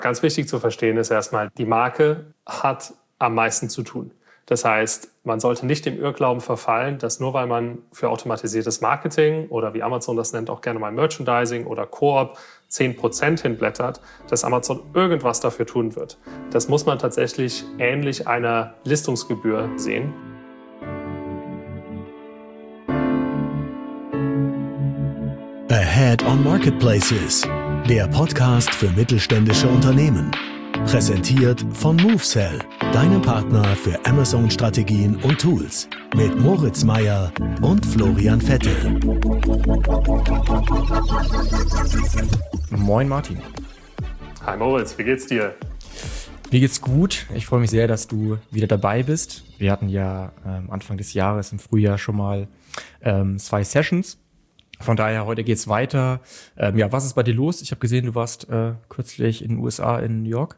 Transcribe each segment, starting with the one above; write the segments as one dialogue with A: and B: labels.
A: Ganz wichtig zu verstehen ist erstmal, die Marke hat am meisten zu tun. Das heißt, man sollte nicht dem Irrglauben verfallen, dass nur weil man für automatisiertes Marketing oder wie Amazon das nennt, auch gerne mal Merchandising oder Koop 10% hinblättert, dass Amazon irgendwas dafür tun wird. Das muss man tatsächlich ähnlich einer Listungsgebühr sehen.
B: Ahead on Marketplaces, der Podcast für mittelständische Unternehmen. Präsentiert von MoveSell, deinem Partner für Amazon-Strategien und Tools. Mit Moritz Meyer und Florian Vettel.
C: Moin Martin.
A: Hi Moritz, wie geht's dir?
C: Mir geht's gut. Ich freue mich sehr, dass du wieder dabei bist. Wir hatten ja Anfang des Jahres im Frühjahr schon mal 2 Sessions. Von daher, heute geht's weiter. Was ist bei dir los? Ich habe gesehen, du warst kürzlich in den USA, in New York.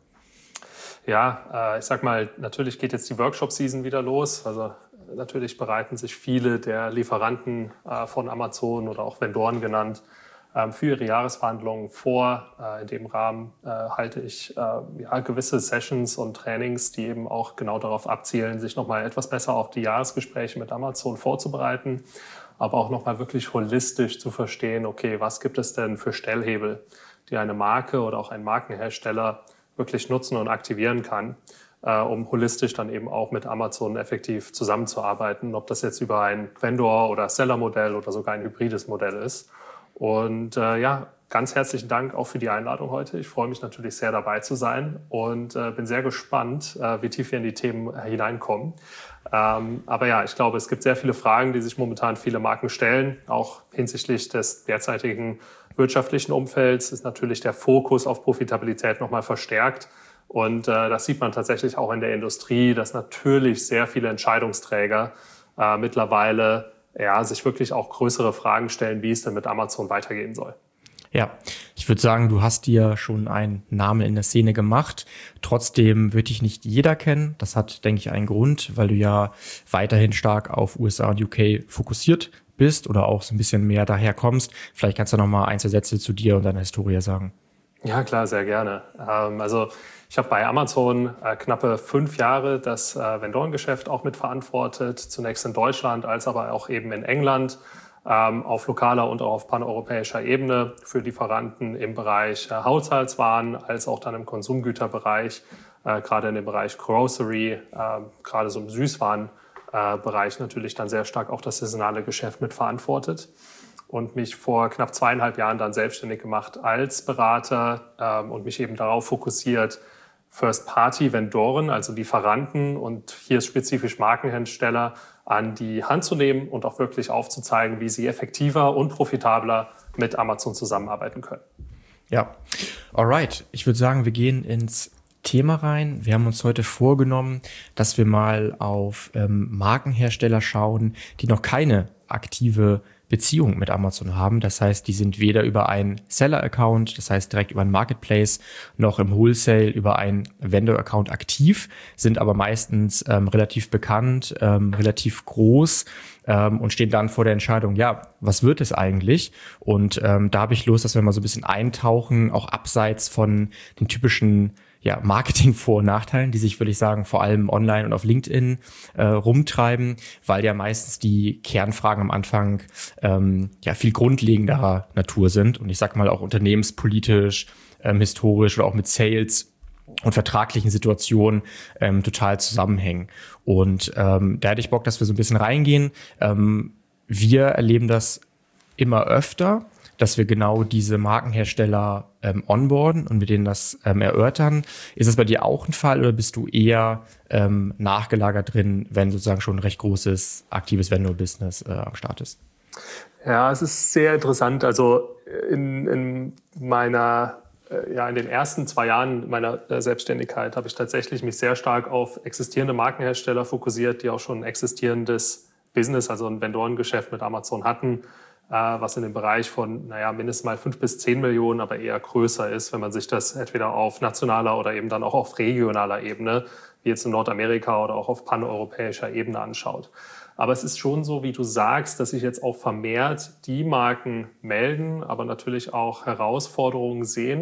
A: Ja, ich sag mal, natürlich geht jetzt die Workshop-Season wieder los. Also natürlich bereiten sich viele der Lieferanten von Amazon oder auch Vendoren genannt für ihre Jahresverhandlungen vor. In dem Rahmen halte ich gewisse Sessions und Trainings, die eben auch genau darauf abzielen, sich nochmal etwas besser auf die Jahresgespräche mit Amazon vorzubereiten, aber auch nochmal wirklich holistisch zu verstehen, okay, was gibt es denn für Stellhebel, die eine Marke oder auch ein Markenhersteller wirklich nutzen und aktivieren kann, um holistisch dann eben auch mit Amazon effektiv zusammenzuarbeiten, ob das jetzt über ein Vendor- oder Seller-Modell oder sogar ein hybrides Modell ist. Und ganz herzlichen Dank auch für die Einladung heute. Ich freue mich natürlich sehr, dabei zu sein und bin sehr gespannt, wie tief wir in die Themen hineinkommen. Ich glaube, es gibt sehr viele Fragen, die sich momentan viele Marken stellen. Auch hinsichtlich des derzeitigen wirtschaftlichen Umfelds ist natürlich der Fokus auf Profitabilität nochmal verstärkt. Und das sieht man tatsächlich auch in der Industrie, dass natürlich sehr viele Entscheidungsträger mittlerweile sich wirklich auch größere Fragen stellen, wie es denn mit Amazon weitergehen soll.
C: Ja, ich würde sagen, du hast dir schon einen Namen in der Szene gemacht. Trotzdem wird dich nicht jeder kennen. Das hat, denke ich, einen Grund, weil du ja weiterhin stark auf USA und UK fokussiert bist oder auch so ein bisschen mehr daher kommst. Vielleicht kannst du noch mal ein, zwei Sätze zu dir und deiner Historie sagen.
A: Ja, klar, sehr gerne. Ich habe bei Amazon knappe 5 Jahre das Vendorengeschäft auch mitverantwortet, zunächst in Deutschland, als aber auch eben in England, auf lokaler und auch auf paneuropäischer Ebene für Lieferanten im Bereich Haushaltswaren, als auch dann im Konsumgüterbereich, gerade in dem Bereich Grocery, gerade so im Süßwarenbereich natürlich dann sehr stark auch das saisonale Geschäft mitverantwortet. Und mich vor knapp 2,5 Jahren dann selbstständig gemacht als Berater und mich eben darauf fokussiert, First-Party-Vendoren, also Lieferanten und hier spezifisch Markenhersteller an die Hand zu nehmen und auch wirklich aufzuzeigen, wie sie effektiver und profitabler mit Amazon zusammenarbeiten können.
C: Ja, alright. Ich würde sagen, wir gehen ins Thema rein. Wir haben uns heute vorgenommen, dass wir mal auf Markenhersteller schauen, die noch keine aktive Beziehung mit Amazon haben. Das heißt, die sind weder über einen Seller-Account, das heißt direkt über einen Marketplace, noch im Wholesale über einen Vendor-Account aktiv, sind aber meistens relativ bekannt, relativ groß und stehen dann vor der Entscheidung, was wird es eigentlich? Und da habe ich Lust, dass wir mal so ein bisschen eintauchen, auch abseits von den typischen Marketing-Vor- und Nachteilen, die sich, würde ich sagen, vor allem online und auf LinkedIn rumtreiben, weil ja meistens die Kernfragen am Anfang viel grundlegenderer Natur sind und ich sag mal auch unternehmenspolitisch, historisch oder auch mit Sales und vertraglichen Situationen total zusammenhängen. Und da hätte ich Bock, dass wir so ein bisschen reingehen. Wir erleben das immer öfter, dass wir genau diese Markenhersteller onboarden und mit denen das erörtern. Ist das bei dir auch ein Fall oder bist du eher nachgelagert drin, wenn sozusagen schon ein recht großes, aktives Vendor-Business am Start ist?
A: Ja, es ist sehr interessant. Also in den ersten 2 Jahren meiner Selbstständigkeit habe ich tatsächlich mich sehr stark auf existierende Markenhersteller fokussiert, die auch schon ein existierendes Business, also ein Vendorengeschäft mit Amazon hatten, was in dem Bereich von mindestens mal 5 bis 10 Millionen, aber eher größer ist, wenn man sich das entweder auf nationaler oder eben dann auch auf regionaler Ebene, wie jetzt in Nordamerika oder auch auf paneuropäischer Ebene anschaut. Aber es ist schon so, wie du sagst, dass sich jetzt auch vermehrt die Marken melden, aber natürlich auch Herausforderungen sehen,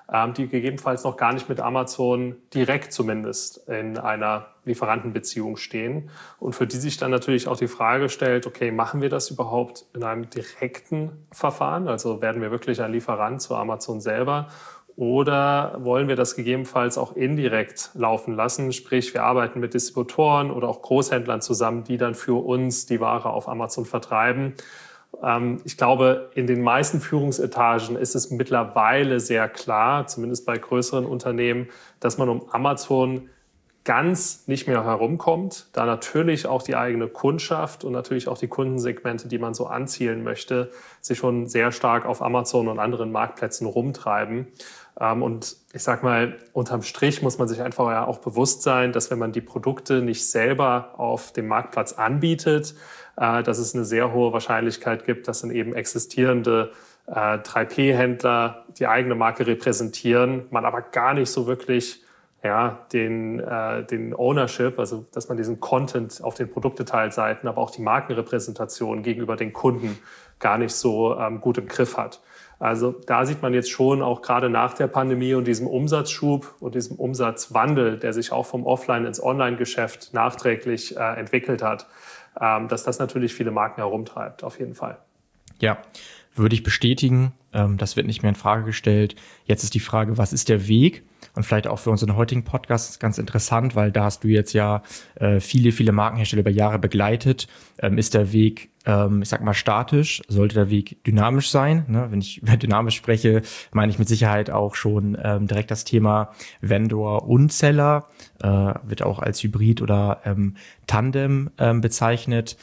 A: die gegebenenfalls noch gar nicht mit Amazon direkt zumindest in einer Lieferantenbeziehung stehen und für die sich dann natürlich auch die Frage stellt, okay, machen wir das überhaupt in einem direkten Verfahren? Also werden wir wirklich ein Lieferant zu Amazon selber? Oder wollen wir das gegebenenfalls auch indirekt laufen lassen? Sprich, wir arbeiten mit Distributoren oder auch Großhändlern zusammen, die dann für uns die Ware auf Amazon vertreiben. Ich glaube, in den meisten Führungsetagen ist es mittlerweile sehr klar, zumindest bei größeren Unternehmen, dass man um Amazon ganz nicht mehr herumkommt, da natürlich auch die eigene Kundschaft und natürlich auch die Kundensegmente, die man so anzielen möchte, sich schon sehr stark auf Amazon und anderen Marktplätzen rumtreiben. Und ich sag mal, unterm Strich muss man sich einfach ja auch bewusst sein, dass wenn man die Produkte nicht selber auf dem Marktplatz anbietet, dass es eine sehr hohe Wahrscheinlichkeit gibt, dass dann eben existierende 3P-Händler die eigene Marke repräsentieren, man aber gar nicht so wirklich den Ownership, also dass man diesen Content auf den Produktdetailseiten, aber auch die Markenrepräsentation gegenüber den Kunden gar nicht so gut im Griff hat. Also da sieht man jetzt schon auch gerade nach der Pandemie und diesem Umsatzschub und diesem Umsatzwandel, der sich auch vom Offline- ins Online-Geschäft nachträglich entwickelt hat, dass das natürlich viele Marken herumtreibt, auf jeden Fall.
C: Ja, würde ich bestätigen. Das wird nicht mehr in Frage gestellt. Jetzt ist die Frage, was ist der Weg? Und vielleicht auch für unseren heutigen Podcast ganz interessant, weil da hast du jetzt ja viele Markenhersteller über Jahre begleitet. Ist der Weg, ich sag mal, statisch? Sollte der Weg dynamisch sein? Ne? Wenn ich über dynamisch spreche, meine ich mit Sicherheit auch schon direkt das Thema Vendor und Seller. Wird auch als Hybrid oder Tandem bezeichnet.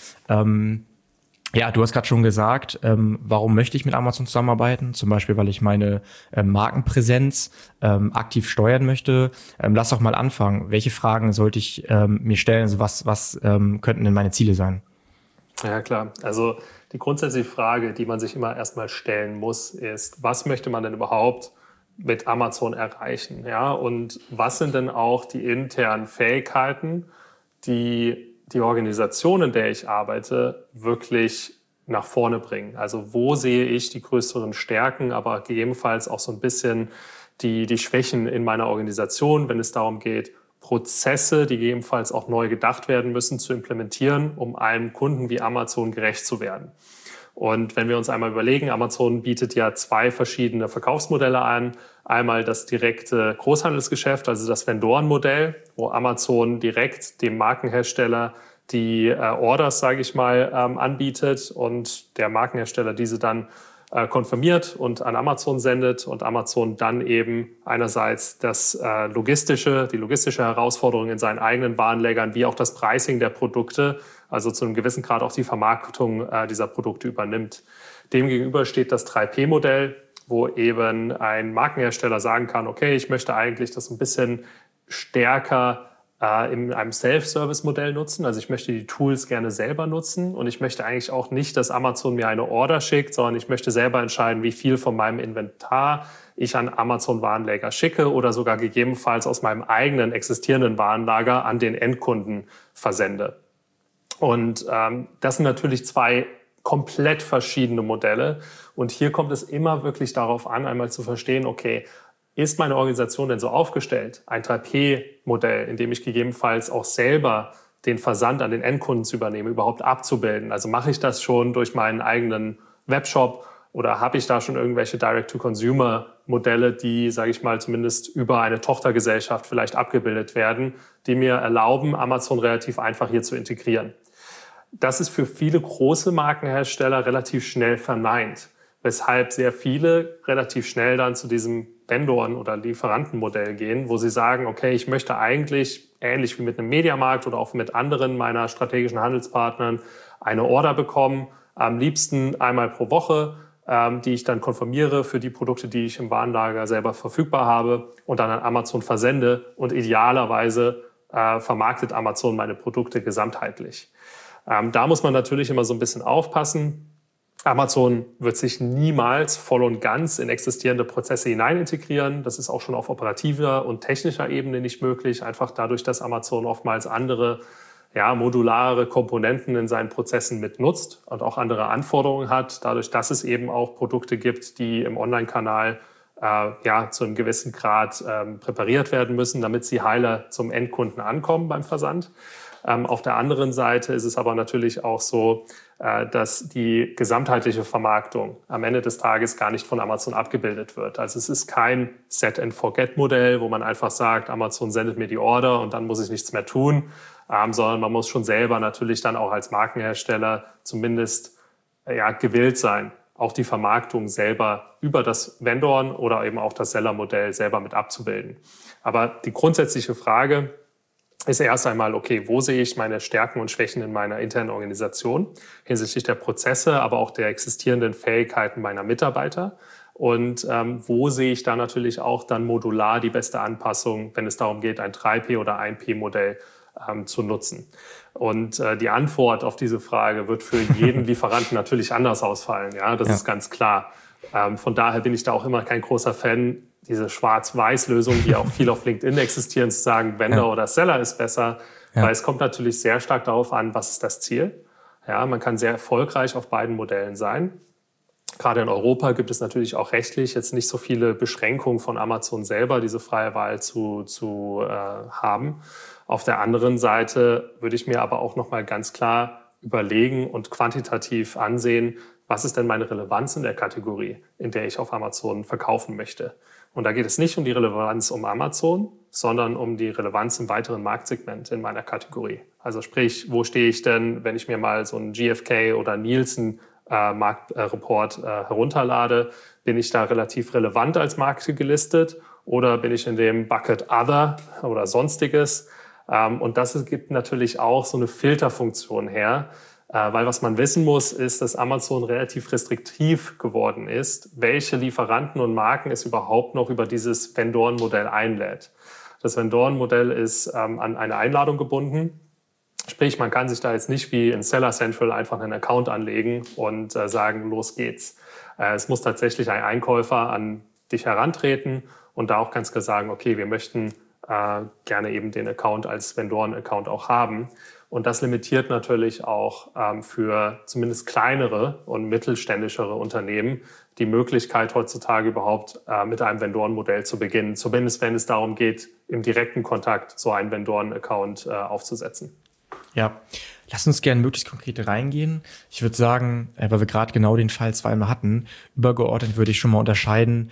C: Ja, du hast gerade schon gesagt, warum möchte ich mit Amazon zusammenarbeiten? Zum Beispiel, weil ich meine Markenpräsenz aktiv steuern möchte. Lass doch mal anfangen. Welche Fragen sollte ich mir stellen? Also was könnten denn meine Ziele sein?
A: Ja, klar. Also die grundsätzliche Frage, die man sich immer erstmal stellen muss, ist, was möchte man denn überhaupt mit Amazon erreichen? Ja, und was sind denn auch die internen Fähigkeiten, die Organisation, in der ich arbeite, wirklich nach vorne bringen. Also wo sehe ich die größeren Stärken, aber gegebenenfalls auch so ein bisschen die Schwächen in meiner Organisation, wenn es darum geht, Prozesse, die gegebenenfalls auch neu gedacht werden müssen, zu implementieren, um einem Kunden wie Amazon gerecht zu werden. Und wenn wir uns einmal überlegen, Amazon bietet ja 2 verschiedene Verkaufsmodelle an. Einmal das direkte Großhandelsgeschäft, also das Vendorenmodell, wo Amazon direkt dem Markenhersteller die Orders, sage ich mal, anbietet und der Markenhersteller diese dann konfirmiert und an Amazon sendet und Amazon dann eben einerseits die logistische Herausforderung in seinen eigenen Warenlägern wie auch das Pricing der Produkte, also zu einem gewissen Grad auch die Vermarktung dieser Produkte übernimmt. Demgegenüber steht das 3P-Modell, wo eben ein Markenhersteller sagen kann, okay, ich möchte eigentlich das ein bisschen stärker in einem Self-Service-Modell nutzen. Also ich möchte die Tools gerne selber nutzen und ich möchte eigentlich auch nicht, dass Amazon mir eine Order schickt, sondern ich möchte selber entscheiden, wie viel von meinem Inventar ich an Amazon-Warenlager schicke oder sogar gegebenenfalls aus meinem eigenen existierenden Warenlager an den Endkunden versende. Und das sind natürlich 2 komplett verschiedene Modelle. Und hier kommt es immer wirklich darauf an, einmal zu verstehen, okay, ist meine Organisation denn so aufgestellt, ein 3P-Modell, in dem ich gegebenenfalls auch selber den Versand an den Endkunden zu übernehmen, überhaupt abzubilden? Also mache ich das schon durch meinen eigenen Webshop oder habe ich da schon irgendwelche Direct-to-Consumer-Modelle, die, sage ich mal, zumindest über eine Tochtergesellschaft vielleicht abgebildet werden, die mir erlauben, Amazon relativ einfach hier zu integrieren? Das ist für viele große Markenhersteller relativ schnell verneint, weshalb sehr viele relativ schnell dann zu diesem Vendoren- oder Lieferantenmodell gehen, wo sie sagen, okay, ich möchte eigentlich, ähnlich wie mit einem Mediamarkt oder auch mit anderen meiner strategischen Handelspartnern, eine Order bekommen, am liebsten einmal pro Woche, die ich dann konfirmiere für die Produkte, die ich im Warenlager selber verfügbar habe und dann an Amazon versende und idealerweise vermarktet Amazon meine Produkte gesamtheitlich. Da muss man natürlich immer so ein bisschen aufpassen. Amazon wird sich niemals voll und ganz in existierende Prozesse hinein integrieren. Das ist auch schon auf operativer und technischer Ebene nicht möglich, einfach dadurch, dass Amazon oftmals andere modulare Komponenten in seinen Prozessen mitnutzt und auch andere Anforderungen hat, dadurch, dass es eben auch Produkte gibt, die im Online-Kanal zu einem gewissen Grad präpariert werden müssen, damit sie heiler zum Endkunden ankommen beim Versand. Auf der anderen Seite ist es aber natürlich auch so, dass die gesamtheitliche Vermarktung am Ende des Tages gar nicht von Amazon abgebildet wird. Also es ist kein Set-and-Forget-Modell, wo man einfach sagt, Amazon sendet mir die Order und dann muss ich nichts mehr tun, sondern man muss schon selber natürlich dann auch als Markenhersteller zumindest gewillt sein, auch die Vermarktung selber über das Vendoren oder eben auch das Seller-Modell selber mit abzubilden. Aber die grundsätzliche Frage ist erst einmal, okay, wo sehe ich meine Stärken und Schwächen in meiner internen Organisation hinsichtlich der Prozesse, aber auch der existierenden Fähigkeiten meiner Mitarbeiter? Und wo sehe ich da natürlich auch dann modular die beste Anpassung, wenn es darum geht, ein 3P- oder 1P-Modell zu nutzen? Und die Antwort auf diese Frage wird für jeden Lieferanten natürlich anders ausfallen. Ja, das ist ganz klar. Von daher bin ich da auch immer kein großer Fan, diese Schwarz-Weiß-Lösung, die auch viel auf LinkedIn existieren, zu sagen, Vendor oder Seller ist besser, weil es kommt natürlich sehr stark darauf an, was ist das Ziel. Ja, man kann sehr erfolgreich auf beiden Modellen sein. Gerade in Europa gibt es natürlich auch rechtlich jetzt nicht so viele Beschränkungen von Amazon selber, diese freie Wahl zu haben. Auf der anderen Seite würde ich mir aber auch nochmal ganz klar überlegen und quantitativ ansehen, was ist denn meine Relevanz in der Kategorie, in der ich auf Amazon verkaufen möchte. Und da geht es nicht um die Relevanz um Amazon, sondern um die Relevanz im weiteren Marktsegment in meiner Kategorie. Also sprich, wo stehe ich denn, wenn ich mir mal so einen GfK oder Nielsen Marktreport herunterlade? Bin ich da relativ relevant als Marke gelistet oder bin ich in dem Bucket Other oder Sonstiges? Und das gibt natürlich auch so eine Filterfunktion her, weil was man wissen muss, ist, dass Amazon relativ restriktiv geworden ist, welche Lieferanten und Marken es überhaupt noch über dieses Vendoren-Modell einlädt. Das Vendoren-Modell ist an eine Einladung gebunden. Sprich, man kann sich da jetzt nicht wie in Seller Central einfach einen Account anlegen und sagen, los geht's. Es muss tatsächlich ein Einkäufer an dich herantreten und da auch ganz klar sagen, okay, wir möchten gerne eben den Account als Vendoren-Account auch haben. Und das limitiert natürlich auch für zumindest kleinere und mittelständischere Unternehmen die Möglichkeit heutzutage überhaupt mit einem Vendoren-Modell zu beginnen. Zumindest wenn es darum geht, im direkten Kontakt so einen Vendoren-Account aufzusetzen.
C: Ja, lass uns gerne möglichst konkret reingehen. Ich würde sagen, weil wir gerade genau den Fall zweimal hatten, übergeordnet würde ich schon mal unterscheiden,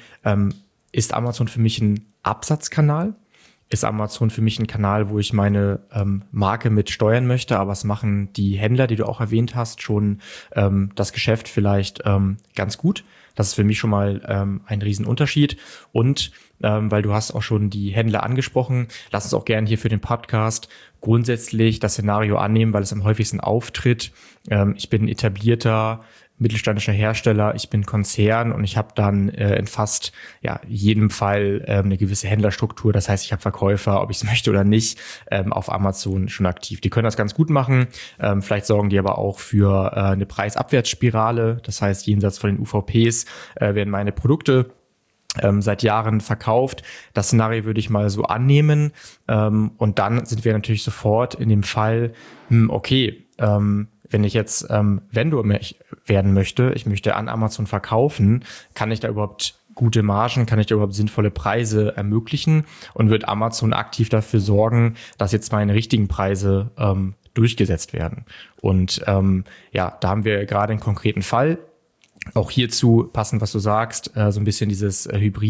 C: ist Amazon für mich ein Absatzkanal? Ist Amazon für mich ein Kanal, wo ich meine Marke mit steuern möchte, aber es machen die Händler, die du auch erwähnt hast, schon das Geschäft vielleicht ganz gut. Das ist für mich schon mal ein Riesenunterschied. Und weil du hast auch schon die Händler angesprochen, lass uns auch gerne hier für den Podcast grundsätzlich das Szenario annehmen, weil es am häufigsten auftritt. Ich bin ein etablierter mittelständischer Hersteller, ich bin Konzern und ich habe dann in fast jedem Fall eine gewisse Händlerstruktur. Das heißt, ich habe Verkäufer, ob ich es möchte oder nicht, auf Amazon schon aktiv. Die können das ganz gut machen. Vielleicht sorgen die aber auch für eine Preisabwärtsspirale. Das heißt, jenseits von den UVPs werden meine Produkte seit Jahren verkauft. Das Szenario würde ich mal so annehmen. Und dann sind wir natürlich sofort in dem Fall, wenn ich jetzt Vendor werden möchte, ich möchte an Amazon verkaufen, kann ich da überhaupt gute Margen, kann ich da überhaupt sinnvolle Preise ermöglichen und wird Amazon aktiv dafür sorgen, dass jetzt meine richtigen Preise durchgesetzt werden. Und da haben wir gerade einen konkreten Fall. Auch hierzu passend, was du sagst, so ein bisschen dieses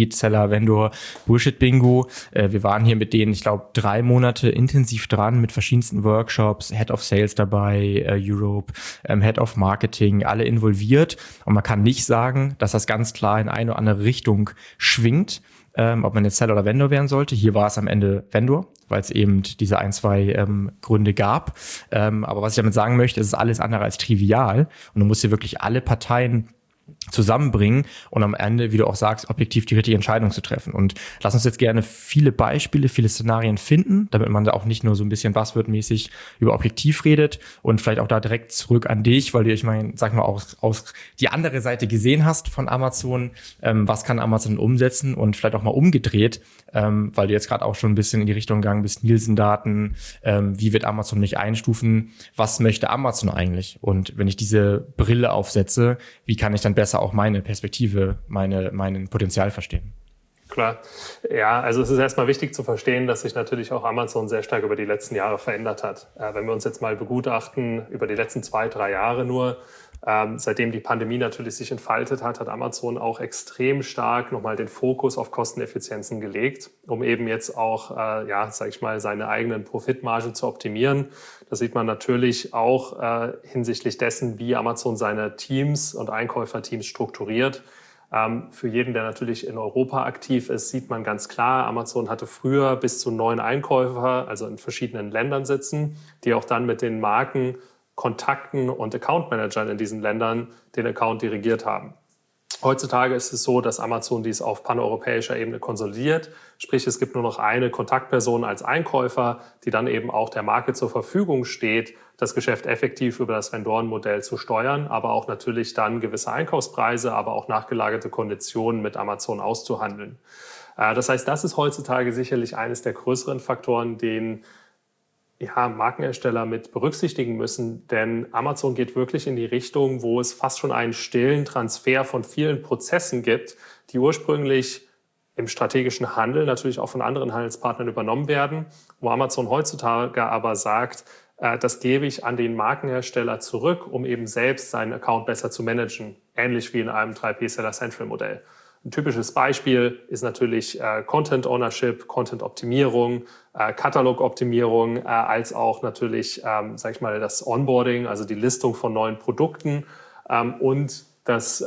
C: Hybrid-Seller-Vendor-Bullshit-Bingo. Wir waren hier mit denen, ich glaube, 3 Monate intensiv dran mit verschiedensten Workshops, Head of Sales dabei, Europe, Head of Marketing, alle involviert. Und man kann nicht sagen, dass das ganz klar in eine oder andere Richtung schwingt, ob man jetzt Seller oder Vendor werden sollte. Hier war es am Ende Vendor, weil es eben diese 1-2 Gründe gab. Aber was ich damit sagen möchte, es ist alles andere als trivial. Und du musst hier wirklich alle Parteien zusammenbringen und am Ende, wie du auch sagst, objektiv die richtige Entscheidung zu treffen. Und lass uns jetzt gerne viele Beispiele, viele Szenarien finden, damit man da auch nicht nur so ein bisschen buzzwordmäßig über objektiv redet und vielleicht auch da direkt zurück an dich, weil du, ich meine, sag mal, auch aus die andere Seite gesehen hast von Amazon. Was kann Amazon umsetzen und vielleicht auch mal umgedreht, weil du jetzt gerade auch schon ein bisschen in die Richtung gegangen bist, Nielsen-Daten, wie wird Amazon mich einstufen, was möchte Amazon eigentlich? Und wenn ich diese Brille aufsetze, wie kann ich dann besser auch meine Perspektive, meinen Potenzial verstehen?
A: Klar. Ja, also es ist erstmal wichtig zu verstehen, dass sich natürlich auch Amazon sehr stark über die letzten Jahre verändert hat. Wenn wir uns jetzt mal begutachten, über die letzten 2-3 Jahre nur, seitdem die Pandemie natürlich sich entfaltet hat, hat Amazon auch extrem stark nochmal den Fokus auf Kosteneffizienzen gelegt, um eben jetzt auch, seine eigenen Profitmargen zu optimieren. Das sieht man natürlich auch hinsichtlich dessen, wie Amazon seine Teams und Einkäuferteams strukturiert. Für jeden, der natürlich in Europa aktiv ist, sieht man ganz klar, Amazon hatte früher bis zu 9 Einkäufer, also in verschiedenen Ländern sitzen, die auch dann mit den Marken, Kontakten und Account-Managern in diesen Ländern den Account dirigiert haben. Heutzutage ist es so, dass Amazon dies auf paneuropäischer Ebene konsolidiert. Sprich, es gibt nur noch eine Kontaktperson als Einkäufer, die dann eben auch der Marke zur Verfügung steht, das Geschäft effektiv über das Vendorenmodell zu steuern, aber auch natürlich dann gewisse Einkaufspreise, aber auch nachgelagerte Konditionen mit Amazon auszuhandeln. Das heißt, das ist heutzutage sicherlich eines der größeren Faktoren, den Markenhersteller mit berücksichtigen müssen, denn Amazon geht wirklich in die Richtung, wo es fast schon einen stillen Transfer von vielen Prozessen gibt, die ursprünglich im strategischen Handel natürlich auch von anderen Handelspartnern übernommen werden, wo Amazon heutzutage aber sagt, das gebe ich an den Markenhersteller zurück, um eben selbst seinen Account besser zu managen, ähnlich wie in einem 3P Seller Central Modell. Ein typisches Beispiel ist natürlich Content Ownership, Content Optimierung, Katalogoptimierung, als auch natürlich, das Onboarding, also die Listung von neuen Produkten und das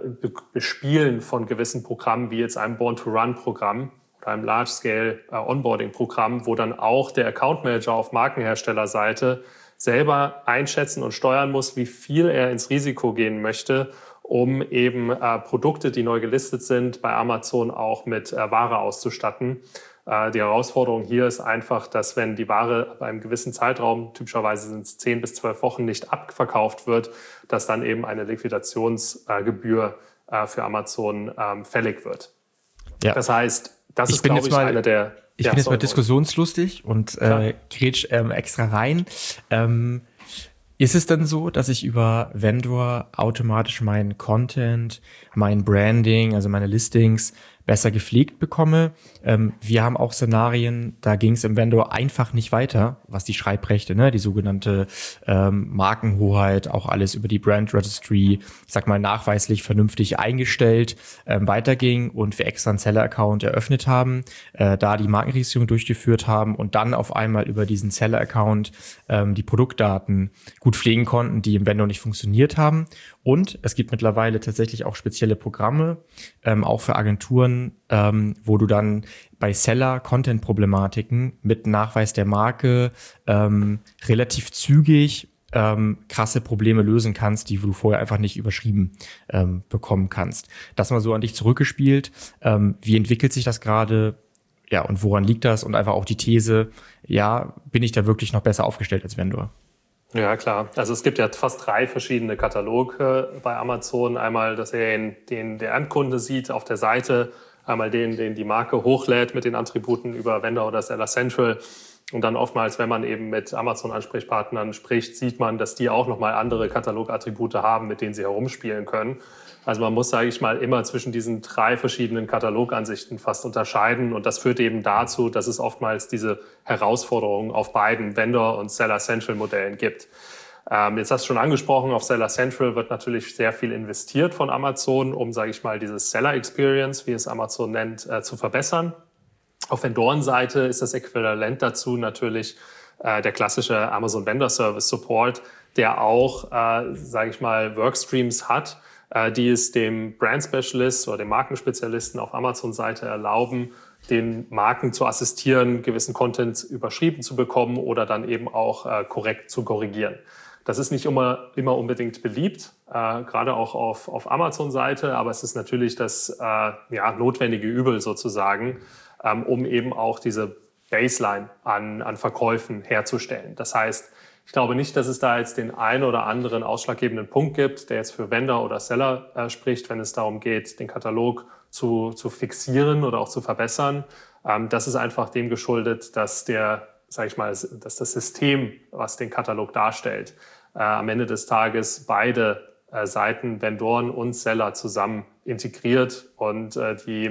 A: Bespielen von gewissen Programmen, wie jetzt einem Born-to-Run-Programm oder einem Large-Scale Onboarding-Programm, wo dann auch der Account Manager auf Markenherstellerseite selber einschätzen und steuern muss, wie viel er ins Risiko gehen möchte, um eben Produkte, die neu gelistet sind, bei Amazon auch mit Ware auszustatten. Die Herausforderung hier ist einfach, dass wenn die Ware bei einem gewissen Zeitraum, typischerweise sind es 10 bis 12 Wochen, nicht abverkauft wird, dass dann eben eine Liquidationsgebühr für Amazon fällig wird. Ja. Das heißt, das ist, glaube ich, eine der...
C: Ich bin jetzt mal diskussionslustig und grätsch extra rein. Ist es denn so, dass ich über Vendor automatisch meinen Content, mein Branding, also meine Listings besser gepflegt bekomme? Wir haben auch Szenarien, da ging es im Vendor einfach nicht weiter, was die Schreibrechte, die sogenannte Markenhoheit, auch alles über die Brand Registry, ich sag mal nachweislich vernünftig eingestellt, weiterging und wir extra einen Seller-Account eröffnet haben, da die Markenregistrierung durchgeführt haben und dann auf einmal über diesen Seller-Account die Produktdaten gut pflegen konnten, die im Vendor nicht funktioniert haben. Und es gibt mittlerweile tatsächlich auch spezielle Programme, auch für Agenturen, wo du dann bei Seller-Content-Problematiken mit Nachweis der Marke relativ zügig krasse Probleme lösen kannst, die du vorher einfach nicht überschrieben bekommen kannst. Das mal so an dich zurückgespielt. Wie entwickelt sich das gerade? Ja, und woran liegt das? Und einfach auch die These, bin ich da wirklich noch besser aufgestellt als Vendor?
A: Ja, klar. Also es gibt ja fast 3 verschiedene Kataloge bei Amazon. Einmal, dass er den der Endkunde sieht auf der Seite, einmal den die Marke hochlädt mit den Attributen über Vendor oder Seller Central. Und dann oftmals, wenn man eben mit Amazon-Ansprechpartnern spricht, sieht man, dass die auch nochmal andere Katalogattribute haben, mit denen sie herumspielen können. Also man muss, sage ich mal, immer zwischen diesen 3 verschiedenen Katalogansichten fast unterscheiden. Und das führt eben dazu, dass es oftmals diese Herausforderungen auf beiden Vendor- und Seller Central-Modellen gibt. Jetzt hast du schon angesprochen, auf Seller Central wird natürlich sehr viel investiert von Amazon, um, sage ich mal, dieses Seller Experience, wie es Amazon nennt, zu verbessern. Auf Vendorenseite ist das Äquivalent dazu natürlich der klassische Amazon Vendor Service Support, der auch, sage ich mal, Workstreams hat, die es dem Brand Specialist oder dem Markenspezialisten auf Amazon-Seite erlauben, den Marken zu assistieren, gewissen Content überschrieben zu bekommen oder dann eben auch korrekt zu korrigieren. Das ist nicht immer unbedingt beliebt, gerade auch auf Amazon-Seite, aber es ist natürlich das notwendige Übel sozusagen, um eben auch diese Baseline an Verkäufen herzustellen. Das heißt, ich glaube nicht, dass es da jetzt den einen oder anderen ausschlaggebenden Punkt gibt, der jetzt für Vendor oder Seller spricht, wenn es darum geht, den Katalog zu fixieren oder auch zu verbessern. Das ist einfach dem geschuldet, dass dass das System, was den Katalog darstellt, am Ende des Tages beide Seiten, Vendoren und Seller, zusammen integriert und die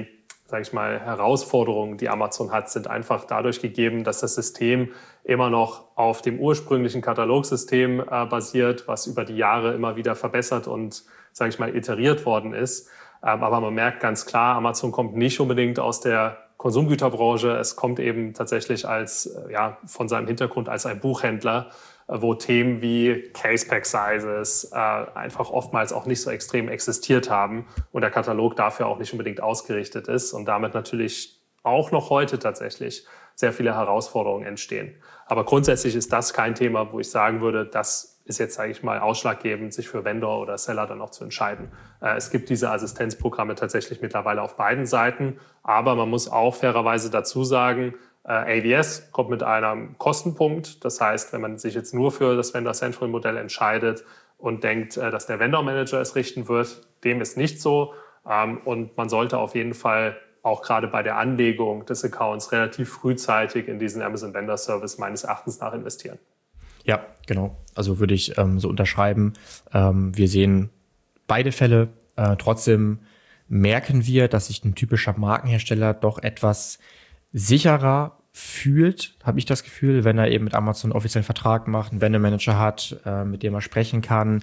A: sage ich mal, Herausforderungen, die Amazon hat, sind einfach dadurch gegeben, dass das System immer noch auf dem ursprünglichen Katalogsystem basiert, was über die Jahre immer wieder verbessert und, sage ich mal, iteriert worden ist. Aber man merkt ganz klar, Amazon kommt nicht unbedingt aus der Konsumgüterbranche. Es kommt eben tatsächlich als, von seinem Hintergrund als ein Buchhändler, wo Themen wie Case-Pack-Sizes einfach oftmals auch nicht so extrem existiert haben und der Katalog dafür auch nicht unbedingt ausgerichtet ist und damit natürlich auch noch heute tatsächlich sehr viele Herausforderungen entstehen. Aber grundsätzlich ist das kein Thema, wo ich sagen würde, das ist jetzt, sage ich mal, ausschlaggebend, sich für Vendor oder Seller dann auch zu entscheiden. Es gibt diese Assistenzprogramme tatsächlich mittlerweile auf beiden Seiten, aber man muss auch fairerweise dazu sagen, AWS kommt mit einem Kostenpunkt. Das heißt, wenn man sich jetzt nur für das Vendor Central Modell entscheidet und denkt, dass der Vendor Manager es richten wird, dem ist nicht so. Und man sollte auf jeden Fall auch gerade bei der Anlegung des Accounts relativ frühzeitig in diesen Amazon Vendor Service meines Erachtens nach investieren.
C: Ja, genau. Also würde ich so unterschreiben. Wir sehen beide Fälle. Trotzdem merken wir, dass sich ein typischer Markenhersteller doch etwas sicherer fühlt, habe ich das Gefühl, wenn er eben mit Amazon einen offiziellen Vertrag macht, einen Vendor-Manager hat, mit dem er sprechen kann.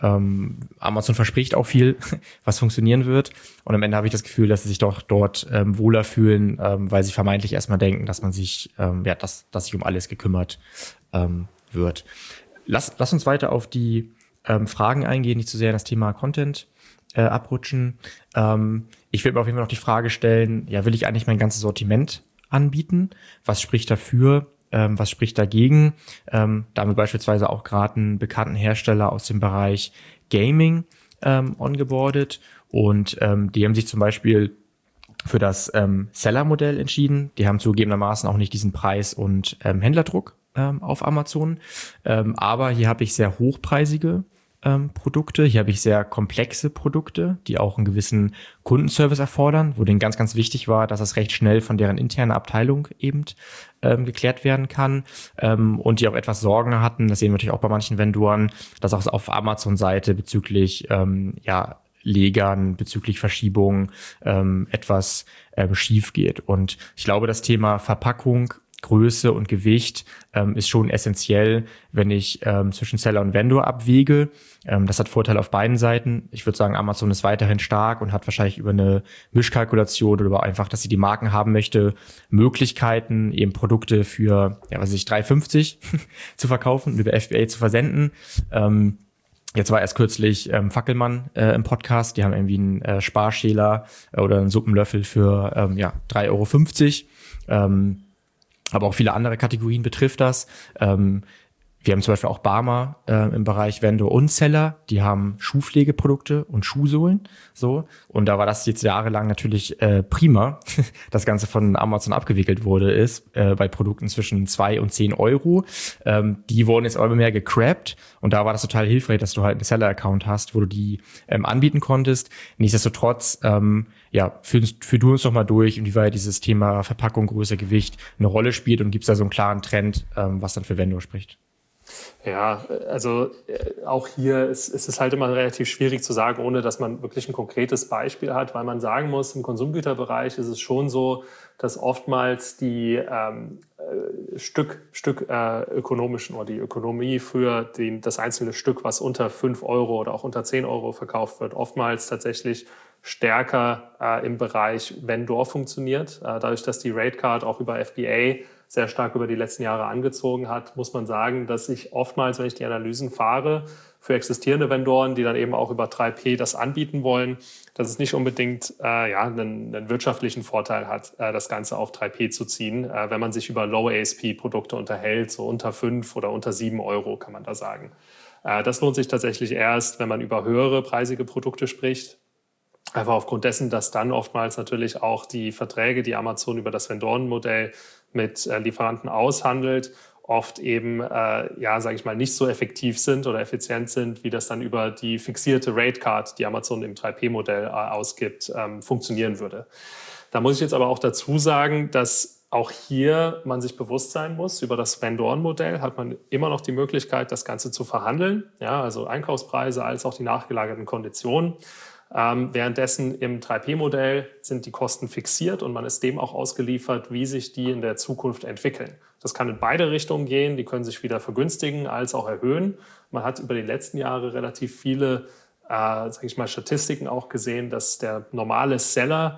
C: Amazon verspricht auch viel, was funktionieren wird. Und am Ende habe ich das Gefühl, dass sie sich doch dort wohler fühlen, weil sie vermeintlich erstmal denken, dass man sich, dass sich um alles gekümmert wird. Lass uns weiter auf die Fragen eingehen, nicht zu sehr in das Thema Content abrutschen. Ich will mir auf jeden Fall noch die Frage stellen, will ich eigentlich mein ganzes Sortiment anbieten? Was spricht dafür? Was spricht dagegen? Da haben wir beispielsweise auch gerade einen bekannten Hersteller aus dem Bereich Gaming ongeboardet und die haben sich zum Beispiel für das Seller-Modell entschieden. Die haben zugegebenermaßen auch nicht diesen Preis- und Händlerdruck auf Amazon, aber hier habe ich sehr hochpreisige Produkte. Hier habe ich sehr komplexe Produkte, die auch einen gewissen Kundenservice erfordern, wo denen ganz, ganz wichtig war, dass das recht schnell von deren internen Abteilung eben geklärt werden kann und die auch etwas Sorgen hatten, das sehen wir natürlich auch bei manchen Vendoren, dass auch auf Amazon-Seite bezüglich Legern, bezüglich Verschiebungen etwas schief geht. Und ich glaube, das Thema Verpackung, Größe und Gewicht ist schon essentiell, wenn ich zwischen Seller und Vendor abwäge. Das hat Vorteile auf beiden Seiten. Ich würde sagen, Amazon ist weiterhin stark und hat wahrscheinlich über eine Mischkalkulation oder über einfach, dass sie die Marken haben möchte, Möglichkeiten, eben Produkte für, 3,50 zu verkaufen, über FBA zu versenden. Jetzt war erst kürzlich Fackelmann im Podcast. Die haben irgendwie einen Sparschäler oder einen Suppenlöffel für 3,50 €. Aber auch viele andere Kategorien betrifft das. Wir haben zum Beispiel auch Barmer im Bereich Vendor und Seller. Die haben Schuhpflegeprodukte und Schuhsohlen. So. Und da war das jetzt jahrelang natürlich prima, das Ganze von Amazon abgewickelt wurde, bei Produkten zwischen 2 und 10 €. Die wurden jetzt aber mehr gecrappt. Und da war das total hilfreich, dass du halt einen Seller-Account hast, wo du die anbieten konntest. Nichtsdestotrotz, führ du uns doch mal durch, inwieweit dieses Thema Verpackung, Größe, Gewicht eine Rolle spielt und gibt es da so einen klaren Trend, was dann für Vendor spricht?
A: Ja, also auch hier ist es halt immer relativ schwierig zu sagen, ohne dass man wirklich ein konkretes Beispiel hat, weil man sagen muss, im Konsumgüterbereich ist es schon so, dass oftmals die ökonomischen oder die Ökonomie für das einzelne Stück, was unter 5 € oder auch unter 10 € verkauft wird, oftmals tatsächlich stärker im Bereich Vendor funktioniert. Dadurch, dass die Ratecard auch über FBA sehr stark über die letzten Jahre angezogen hat, muss man sagen, dass ich oftmals, wenn ich die Analysen fahre, für existierende Vendoren, die dann eben auch über 3P das anbieten wollen, dass es nicht unbedingt einen wirtschaftlichen Vorteil hat, das Ganze auf 3P zu ziehen, wenn man sich über Low-ASP-Produkte unterhält, so unter 5 oder unter 7 € kann man da sagen. Das lohnt sich tatsächlich erst, wenn man über höhere preisige Produkte spricht. Einfach aufgrund dessen, dass dann oftmals natürlich auch die Verträge, die Amazon über das Vendorenmodell mit Lieferanten aushandelt, oft eben, nicht so effektiv sind oder effizient sind, wie das dann über die fixierte Ratecard, die Amazon im 3P-Modell ausgibt, funktionieren würde. Da muss ich jetzt aber auch dazu sagen, dass auch hier man sich bewusst sein muss, über das Vendorenmodell hat man immer noch die Möglichkeit, das Ganze zu verhandeln, also Einkaufspreise als auch die nachgelagerten Konditionen. Währenddessen im 3P-Modell sind die Kosten fixiert und man ist dem auch ausgeliefert, wie sich die in der Zukunft entwickeln. Das kann in beide Richtungen gehen, die können sich wieder vergünstigen als auch erhöhen. Man hat über die letzten Jahre relativ viele Statistiken auch gesehen, dass der normale Seller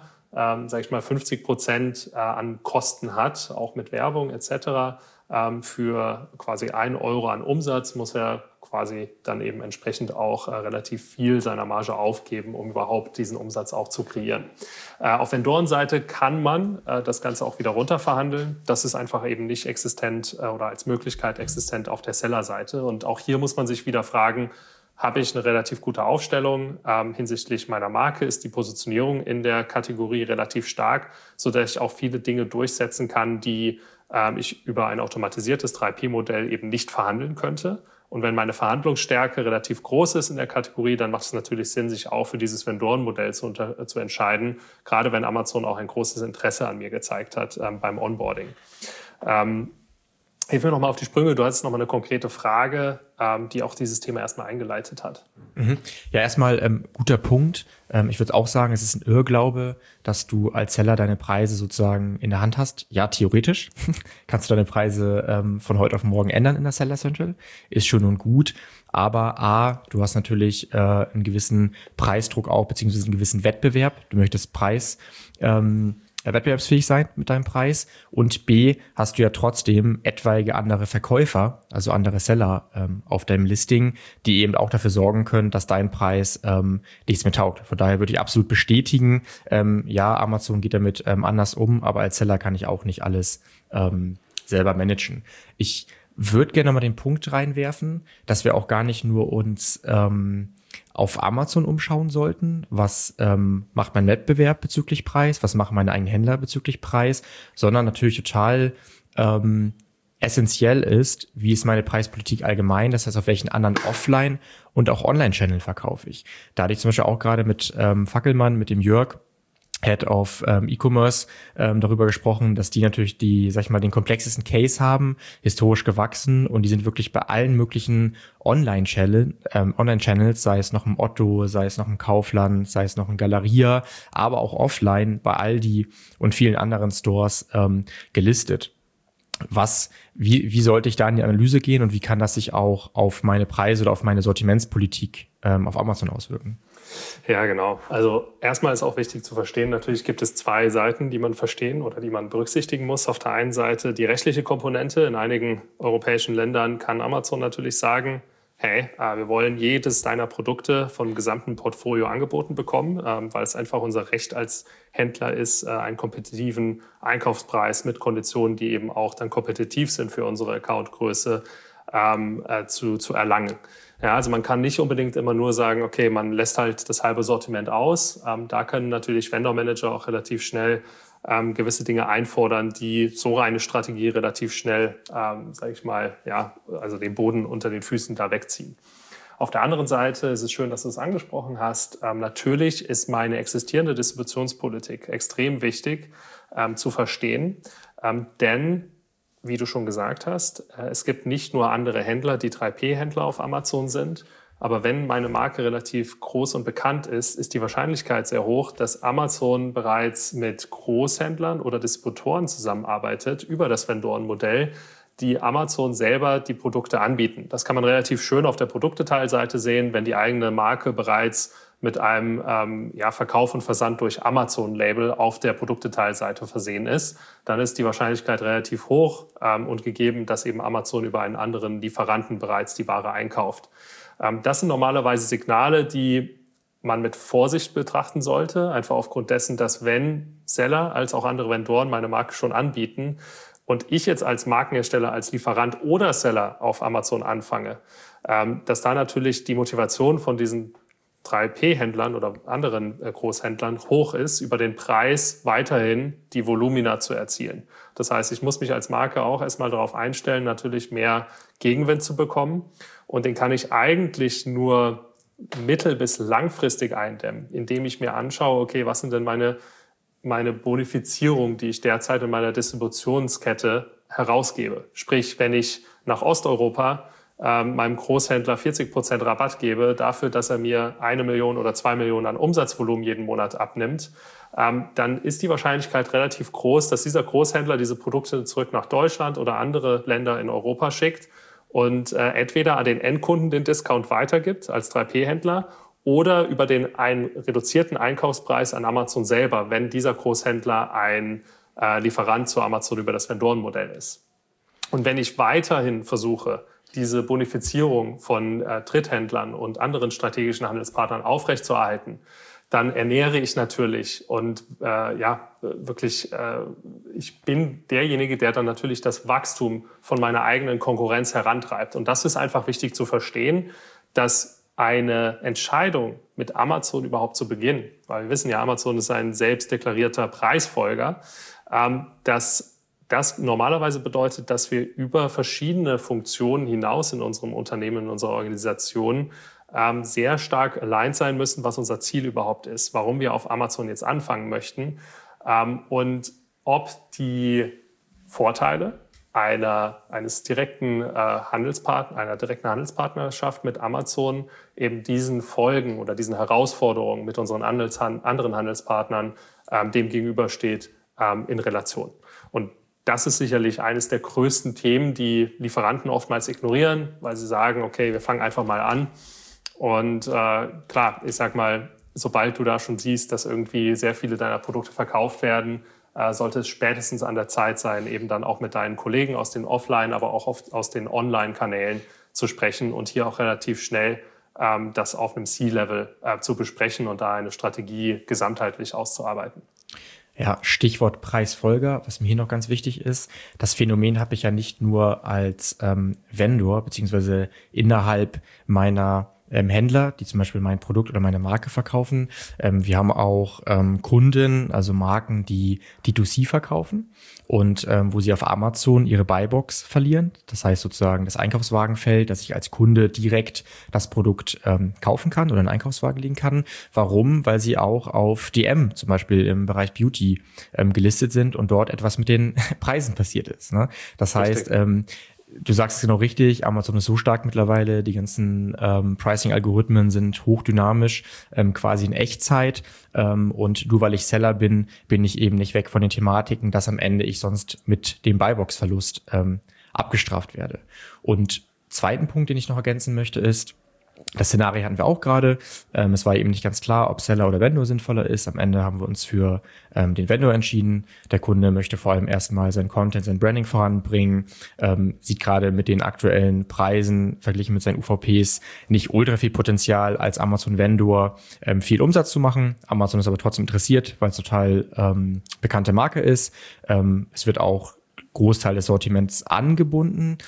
A: 50% an Kosten hat, auch mit Werbung etc. Für quasi 1 Euro an Umsatz muss er quasi dann eben entsprechend auch relativ viel seiner Marge aufgeben, um überhaupt diesen Umsatz auch zu kreieren. Auf Vendorenseite kann man das Ganze auch wieder runterverhandeln. Das ist einfach eben nicht existent oder als Möglichkeit existent auf der Sellerseite. Und auch hier muss man sich wieder fragen, habe ich eine relativ gute Aufstellung hinsichtlich meiner Marke? Ist die Positionierung in der Kategorie relativ stark, sodass ich auch viele Dinge durchsetzen kann, die ich über ein automatisiertes 3P-Modell eben nicht verhandeln könnte? Und wenn meine Verhandlungsstärke relativ groß ist in der Kategorie, dann macht es natürlich Sinn, sich auch für dieses Vendorenmodell zu entscheiden, gerade wenn Amazon auch ein großes Interesse an mir gezeigt hat beim Onboarding. Hilf mir nochmal auf die Sprünge. Du hattest nochmal eine konkrete Frage, die auch dieses Thema erstmal eingeleitet hat.
C: Ja, erstmal guter Punkt. Ich würde auch sagen, es ist ein Irrglaube, dass du als Seller deine Preise sozusagen in der Hand hast. Ja, theoretisch kannst du deine Preise von heute auf morgen ändern in der Seller Central. Ist schön und gut. Aber A, du hast natürlich einen gewissen Preisdruck auch, beziehungsweise einen gewissen Wettbewerb. Du möchtest wettbewerbsfähig sein mit deinem Preis, und B, hast du ja trotzdem etwaige andere Verkäufer, also andere Seller auf deinem Listing, die eben auch dafür sorgen können, dass dein Preis nichts mehr taugt. Von daher würde ich absolut bestätigen, ja, Amazon geht damit anders um, aber als Seller kann ich auch nicht alles selber managen. Ich würde gerne mal den Punkt reinwerfen, dass wir auch gar nicht nur uns auf Amazon umschauen sollten, was macht mein Wettbewerb bezüglich Preis, was machen meine eigenen Händler bezüglich Preis, sondern natürlich total essentiell ist, wie ist meine Preispolitik allgemein, das heißt, auf welchen anderen Offline- und auch Online-Channel verkaufe ich. Da hatte ich zum Beispiel auch gerade mit Fackelmann, mit dem Jörg, Head of E-Commerce, darüber gesprochen, dass die natürlich den komplexesten Case haben, historisch gewachsen, und die sind wirklich bei allen möglichen Online-Channels, sei es noch im Otto, sei es noch im Kaufland, sei es noch im Galeria, aber auch offline bei Aldi und vielen anderen Stores gelistet. Wie sollte ich da in die Analyse gehen und wie kann das sich auch auf meine Preise oder auf meine Sortimentspolitik auf Amazon auswirken?
A: Ja, genau. Also erstmal ist auch wichtig zu verstehen, natürlich gibt es 2 Seiten, die man verstehen oder die man berücksichtigen muss. Auf der einen Seite die rechtliche Komponente. In einigen europäischen Ländern kann Amazon natürlich sagen, hey, wir wollen jedes deiner Produkte vom gesamten Portfolio angeboten bekommen, weil es einfach unser Recht als Händler ist, einen kompetitiven Einkaufspreis mit Konditionen, die eben auch dann kompetitiv sind für unsere Accountgröße, zu erlangen. Ja, also man kann nicht unbedingt immer nur sagen, okay, man lässt halt das halbe Sortiment aus. Da können natürlich Vendor-Manager auch relativ schnell gewisse Dinge einfordern, die so eine Strategie relativ schnell, also den Boden unter den Füßen da wegziehen. Auf der anderen Seite ist es schön, dass du es angesprochen hast. Natürlich ist meine existierende Distributionspolitik extrem wichtig zu verstehen, denn wie du schon gesagt hast, es gibt nicht nur andere Händler, die 3P-Händler auf Amazon sind, aber wenn meine Marke relativ groß und bekannt ist, ist die Wahrscheinlichkeit sehr hoch, dass Amazon bereits mit Großhändlern oder Distributoren zusammenarbeitet über das Vendorenmodell, die Amazon selber die Produkte anbieten. Das kann man relativ schön auf der Produktdetailseite sehen, wenn die eigene Marke bereits mit einem Verkauf und Versand durch Amazon-Label auf der Produktdetailseite versehen ist, dann ist die Wahrscheinlichkeit relativ hoch und gegeben, dass eben Amazon über einen anderen Lieferanten bereits die Ware einkauft. Das sind normalerweise Signale, die man mit Vorsicht betrachten sollte, einfach aufgrund dessen, dass wenn Seller als auch andere Vendoren meine Marke schon anbieten und ich jetzt als Markenhersteller, als Lieferant oder Seller auf Amazon anfange, dass da natürlich die Motivation von diesen 3P-Händlern oder anderen Großhändlern hoch ist, über den Preis weiterhin die Volumina zu erzielen. Das heißt, ich muss mich als Marke auch erstmal darauf einstellen, natürlich mehr Gegenwind zu bekommen. Und den kann ich eigentlich nur mittel- bis langfristig eindämmen, indem ich mir anschaue, okay, was sind denn meine Bonifizierung, die ich derzeit in meiner Distributionskette herausgebe. Sprich, wenn ich nach Osteuropa meinem Großhändler 40% Rabatt gebe dafür, dass er mir 1 Million oder 2 Millionen an Umsatzvolumen jeden Monat abnimmt, dann ist die Wahrscheinlichkeit relativ groß, dass dieser Großhändler diese Produkte zurück nach Deutschland oder andere Länder in Europa schickt und entweder an den Endkunden den Discount weitergibt als 3P-Händler oder über den reduzierten Einkaufspreis an Amazon selber, wenn dieser Großhändler ein Lieferant zu Amazon über das Vendorenmodell ist. Und wenn ich weiterhin versuche, diese Bonifizierung von Dritthändlern und anderen strategischen Handelspartnern aufrechtzuerhalten, dann ernähre ich natürlich und ich bin derjenige, der dann natürlich das Wachstum von meiner eigenen Konkurrenz herantreibt. Und das ist einfach wichtig zu verstehen, dass eine Entscheidung mit Amazon überhaupt zu beginnen, weil wir wissen ja, Amazon ist ein selbstdeklarierter Preisfolger, dass das normalerweise bedeutet, dass wir über verschiedene Funktionen hinaus in unserem Unternehmen, in unserer Organisation sehr stark aligned sein müssen, was unser Ziel überhaupt ist, warum wir auf Amazon jetzt anfangen möchten und ob die Vorteile einer direkten Handelspartnerschaft mit Amazon eben diesen Folgen oder diesen Herausforderungen mit unseren anderen Handelspartnern dem gegenübersteht in Relation. Und das ist sicherlich eines der größten Themen, die Lieferanten oftmals ignorieren, weil sie sagen, okay, wir fangen einfach mal an. Und klar, ich sag mal, sobald du da schon siehst, dass irgendwie sehr viele deiner Produkte verkauft werden, sollte es spätestens an der Zeit sein, eben dann auch mit deinen Kollegen aus den Offline-, aber auch aus den Online-Kanälen zu sprechen und hier auch relativ schnell das auf einem C-Level zu besprechen und da eine Strategie gesamtheitlich auszuarbeiten.
C: Ja, Stichwort Preisfolger, was mir hier noch ganz wichtig ist. Das Phänomen habe ich ja nicht nur als Vendor beziehungsweise innerhalb meiner Händler, die zum Beispiel mein Produkt oder meine Marke verkaufen. Wir haben auch Kunden, also Marken, die D2C verkaufen und wo sie auf Amazon ihre Buybox verlieren. Das heißt sozusagen das Einkaufswagenfeld, dass ich als Kunde direkt das Produkt kaufen kann oder einen Einkaufswagen legen kann. Warum? Weil sie auch auf DM zum Beispiel im Bereich Beauty gelistet sind und dort etwas mit den Preisen passiert ist. Ne? Das heißt, du sagst es genau richtig, Amazon ist so stark mittlerweile, die ganzen Pricing-Algorithmen sind hochdynamisch, quasi in Echtzeit und nur weil ich Seller bin, bin ich eben nicht weg von den Thematiken, dass am Ende ich sonst mit dem Buybox-Verlust abgestraft werde. Und zweiten Punkt, den ich noch ergänzen möchte, ist, das Szenario hatten wir auch gerade. Es war eben nicht ganz klar, ob Seller oder Vendor sinnvoller ist. Am Ende haben wir uns für den Vendor entschieden. Der Kunde möchte vor allem erstmal sein Content, sein Branding voranbringen, sieht gerade mit den aktuellen Preisen verglichen mit seinen UVPs nicht ultra viel Potenzial als Amazon-Vendor viel Umsatz zu machen. Amazon ist aber trotzdem interessiert, weil es total bekannte Marke ist. Es wird auch Großteil des Sortiments angebunden.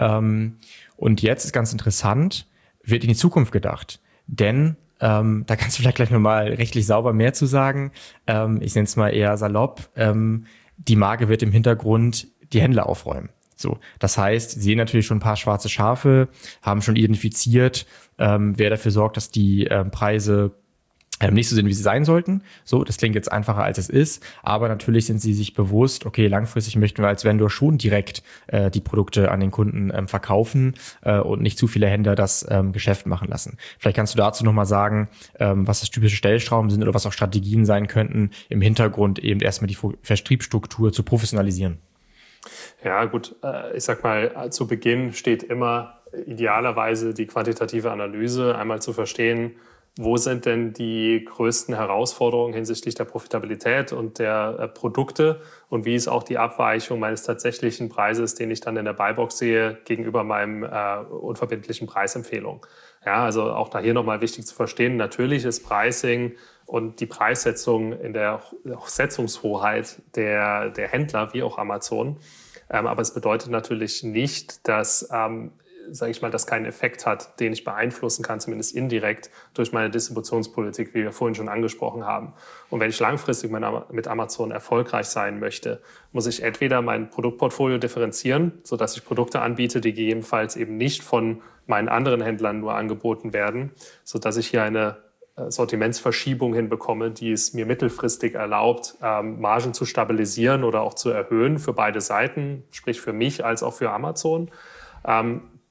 C: Und jetzt ist ganz interessant, wird in die Zukunft gedacht. Denn, da kannst du vielleicht gleich nochmal rechtlich sauber mehr zu sagen. Ich nenne es mal eher salopp. Die Marke wird im Hintergrund die Händler aufräumen. So, das heißt, sie sehen natürlich schon ein paar schwarze Schafe, haben schon identifiziert, wer dafür sorgt, dass die Preise nicht so sind, wie sie sein sollten. So, das klingt jetzt einfacher, als es ist. Aber natürlich sind sie sich bewusst, okay, langfristig möchten wir als Vendor schon direkt die Produkte an den Kunden verkaufen und nicht zu viele Händler das Geschäft machen lassen. Vielleicht kannst du dazu nochmal sagen, was das typische Stellschrauben sind oder was auch Strategien sein könnten, im Hintergrund eben erstmal die Vertriebsstruktur zu professionalisieren.
A: Ja, gut. Ich sag mal, zu Beginn steht immer idealerweise die quantitative Analyse, einmal zu verstehen, wo sind denn die größten Herausforderungen hinsichtlich der Profitabilität und der Produkte und wie ist auch die Abweichung meines tatsächlichen Preises, den ich dann in der Buybox sehe, gegenüber meinem unverbindlichen Preisempfehlung. Ja, also auch da hier nochmal wichtig zu verstehen, natürlich ist Pricing und die Preissetzung in der Setzungshoheit der Händler, wie auch Amazon. Aber es bedeutet natürlich nicht, dass sage ich mal, das keinen Effekt hat, den ich beeinflussen kann, zumindest indirekt durch meine Distributionspolitik, wie wir vorhin schon angesprochen haben. Und wenn ich langfristig mit Amazon erfolgreich sein möchte, muss ich entweder mein Produktportfolio differenzieren, sodass ich Produkte anbiete, die gegebenenfalls eben nicht von meinen anderen Händlern nur angeboten werden, sodass ich hier eine Sortimentsverschiebung hinbekomme, die es mir mittelfristig erlaubt, Margen zu stabilisieren oder auch zu erhöhen für beide Seiten, sprich für mich als auch für Amazon.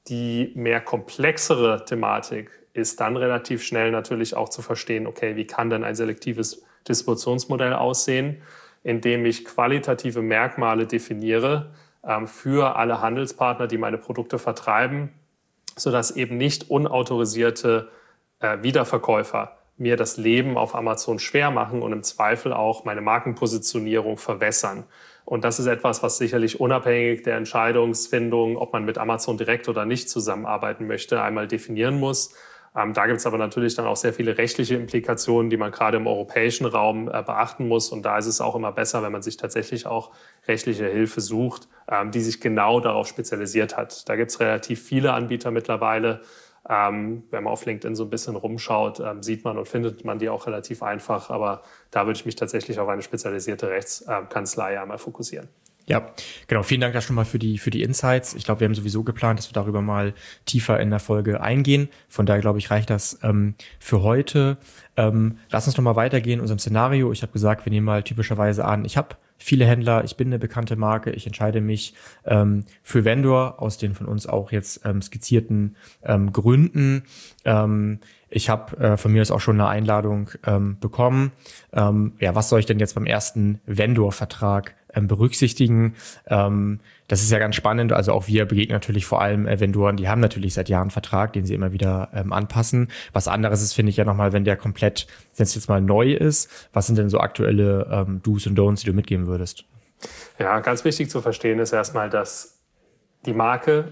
A: Die mehr komplexere Thematik ist dann relativ schnell natürlich auch zu verstehen, okay, wie kann denn ein selektives Distributionsmodell aussehen, indem ich qualitative Merkmale definiere für alle Handelspartner, die meine Produkte vertreiben, sodass eben nicht unautorisierte Wiederverkäufer mir das Leben auf Amazon schwer machen und im Zweifel auch meine Markenpositionierung verwässern. Und das ist etwas, was sicherlich unabhängig der Entscheidungsfindung, ob man mit Amazon direkt oder nicht zusammenarbeiten möchte, einmal definieren muss. Da gibt es aber natürlich dann auch sehr viele rechtliche Implikationen, die man gerade im europäischen Raum beachten muss. Und da ist es auch immer besser, wenn man sich tatsächlich auch rechtliche Hilfe sucht, die sich genau darauf spezialisiert hat. Da gibt es relativ viele Anbieter mittlerweile. Wenn man auf LinkedIn so ein bisschen rumschaut, sieht man und findet man die auch relativ einfach. Aber da würde ich mich tatsächlich auf eine spezialisierte Rechtskanzlei einmal fokussieren.
C: Ja, genau. Vielen Dank da schon mal für die Insights. Ich glaube, wir haben sowieso geplant, dass wir darüber mal tiefer in der Folge eingehen. Von daher, glaube ich, reicht das für heute. Lass uns noch mal weitergehen in unserem Szenario. Ich habe gesagt, wir nehmen mal typischerweise an, ich habe viele Händler, ich bin eine bekannte Marke, ich entscheide mich für Vendor aus den von uns auch jetzt skizzierten Gründen. Ich habe von mir aus auch schon eine Einladung bekommen. Was soll ich denn jetzt beim ersten Vendor-Vertrag berücksichtigen? Das ist ja ganz spannend. Also auch wir begegnen natürlich vor allem Vendoren, die haben natürlich seit Jahren einen Vertrag, den sie immer wieder anpassen. Was anderes ist, finde ich ja nochmal, wenn der komplett, wenn es jetzt mal neu ist, was sind denn so aktuelle Do's und Don'ts, die du mitgeben würdest?
A: Ja, ganz wichtig zu verstehen ist erstmal, dass die Marke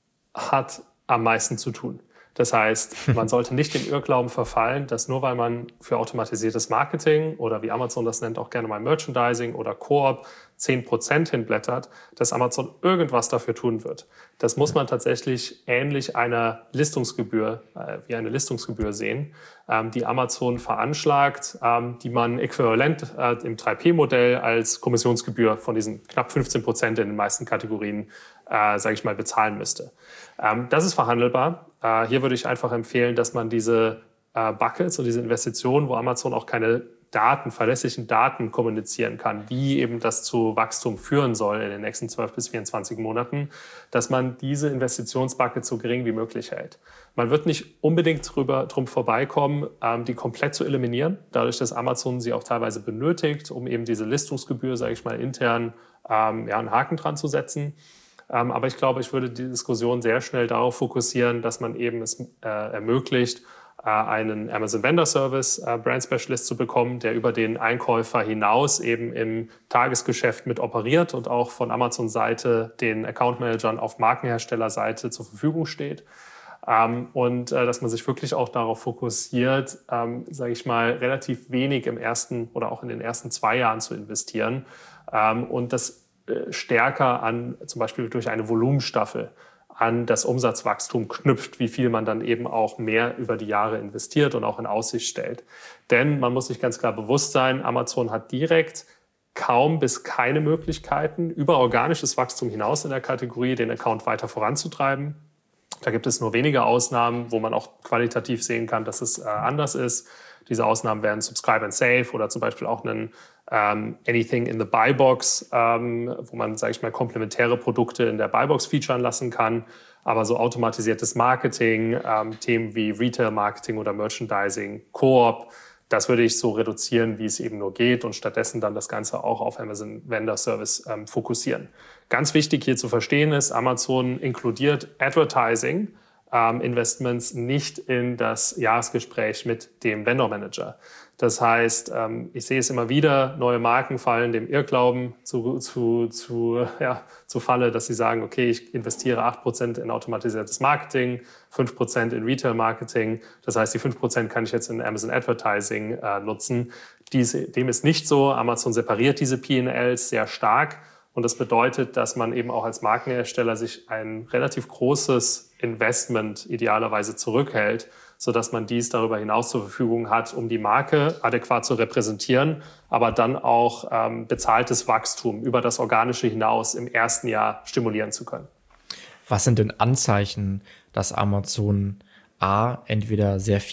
A: hat am meisten zu tun. Das heißt, man sollte nicht den Irrglauben verfallen, dass nur weil man für automatisiertes Marketing oder wie Amazon das nennt, auch gerne mal Merchandising oder Koop 10% hinblättert, dass Amazon irgendwas dafür tun wird. Das muss man tatsächlich ähnlich einer Listungsgebühr, wie eine Listungsgebühr sehen, die Amazon veranschlagt, die man äquivalent im 3P-Modell als Kommissionsgebühr von diesen knapp 15% in den meisten Kategorien, sage ich mal, bezahlen müsste. Das ist verhandelbar. Hier würde ich einfach empfehlen, dass man diese Buckets und diese Investitionen, wo Amazon auch keine verlässlichen Daten kommunizieren kann, wie eben das zu Wachstum führen soll in den nächsten 12 bis 24 Monaten, dass man diese Investitionsbuckets so gering wie möglich hält. Man wird nicht unbedingt drum vorbeikommen, die komplett zu eliminieren, dadurch, dass Amazon sie auch teilweise benötigt, um eben diese Listungsgebühr, sage ich mal, intern einen Haken dran zu setzen. Aber ich glaube, ich würde die Diskussion sehr schnell darauf fokussieren, dass man eben es ermöglicht, einen Amazon Vendor Service Brand Specialist zu bekommen, der über den Einkäufer hinaus eben im Tagesgeschäft mit operiert und auch von Amazon-Seite den Account Managern auf Markenherstellerseite zur Verfügung steht. Und dass man sich wirklich auch darauf fokussiert, sage ich mal, relativ wenig im ersten oder auch in den ersten 2 Jahren zu investieren und das stärker an, zum Beispiel durch eine Volumenstaffel, an das Umsatzwachstum knüpft, wie viel man dann eben auch mehr über die Jahre investiert und auch in Aussicht stellt. Denn man muss sich ganz klar bewusst sein, Amazon hat direkt kaum bis keine Möglichkeiten, über organisches Wachstum hinaus in der Kategorie den Account weiter voranzutreiben. Da gibt es nur wenige Ausnahmen, wo man auch qualitativ sehen kann, dass es anders ist. Diese Ausnahmen wären Subscribe and Save oder zum Beispiel auch einen Anything in the Buy Box, wo man, sage ich mal, komplementäre Produkte in der Buy Box featuren lassen kann. Aber so automatisiertes Marketing, Themen wie Retail Marketing oder Merchandising, Koop, das würde ich so reduzieren, wie es eben nur geht und stattdessen dann das Ganze auch auf Amazon Vendor Service fokussieren. Ganz wichtig hier zu verstehen ist, Amazon inkludiert Advertising Investments nicht in das Jahresgespräch mit dem Vendor Manager. Das heißt, ich sehe es immer wieder, neue Marken fallen dem Irrglauben zu Falle, dass sie sagen, okay, ich investiere 8% in automatisiertes Marketing, 5% in Retail Marketing. Das heißt, die 5% kann ich jetzt in Amazon Advertising nutzen. Dem ist nicht so. Amazon separiert diese P&Ls sehr stark. Und das bedeutet, dass man eben auch als Markenhersteller sich ein relativ großes Investment idealerweise zurückhält, sodass man dies darüber hinaus zur Verfügung hat, um die Marke adäquat zu repräsentieren, aber dann auch bezahltes Wachstum über das Organische hinaus im ersten Jahr stimulieren zu können.
C: Was sind denn Anzeichen, dass Amazon entweder sehr viel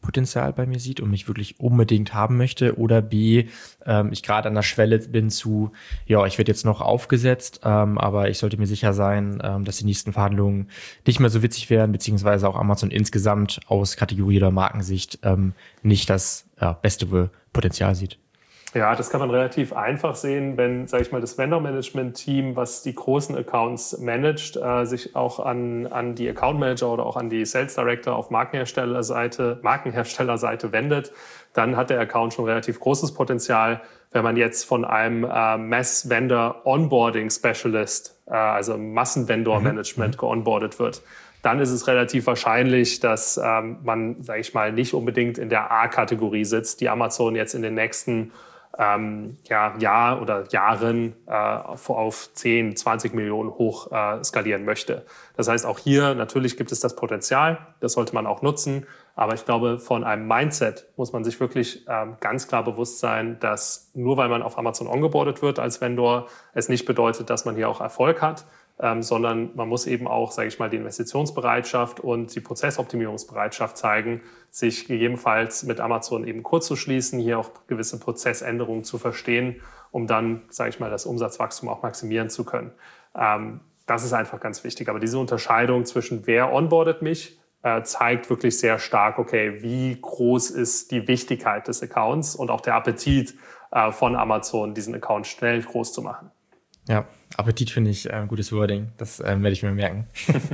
C: Potenzial bei mir sieht und mich wirklich unbedingt haben möchte, oder B, ich gerade an der Schwelle bin zu, ja, ich werde jetzt noch aufgesetzt, aber ich sollte mir sicher sein, dass die nächsten Verhandlungen nicht mehr so witzig werden, beziehungsweise auch Amazon insgesamt aus Kategorie- oder Markensicht nicht das beste Potenzial sieht.
A: Ja, das kann man relativ einfach sehen, wenn, sage ich mal, das Vendor-Management-Team, was die großen Accounts managt, sich auch an die Account Manager oder auch an die Sales Director auf Markenherstellerseite wendet, dann hat der Account schon relativ großes Potenzial. Wenn man jetzt von einem Mass-Vendor Onboarding Specialist, also Massenvendor-Management geonboardet wird, dann ist es relativ wahrscheinlich, dass man, sage ich mal, nicht unbedingt in der A-Kategorie sitzt, die Amazon jetzt in den nächsten Jahr oder Jahren auf 10, 20 Millionen hoch skalieren möchte. Das heißt, auch hier natürlich gibt es das Potenzial, das sollte man auch nutzen. Aber ich glaube, von einem Mindset muss man sich wirklich ganz klar bewusst sein, dass nur weil man auf Amazon ongeboardet wird als Vendor, es nicht bedeutet, dass man hier auch Erfolg hat. Sondern man muss eben auch, sage ich mal, die Investitionsbereitschaft und die Prozessoptimierungsbereitschaft zeigen, sich gegebenenfalls mit Amazon eben kurz zu schließen, hier auch gewisse Prozessänderungen zu verstehen, um dann, sage ich mal, das Umsatzwachstum auch maximieren zu können. Das ist einfach ganz wichtig. Aber diese Unterscheidung zwischen wer onboardet mich, zeigt wirklich sehr stark, okay, wie groß ist die Wichtigkeit des Accounts und auch der Appetit von Amazon, diesen Account schnell groß zu machen.
C: Ja, Appetit finde ich ein gutes Wording. Das werde ich mir merken.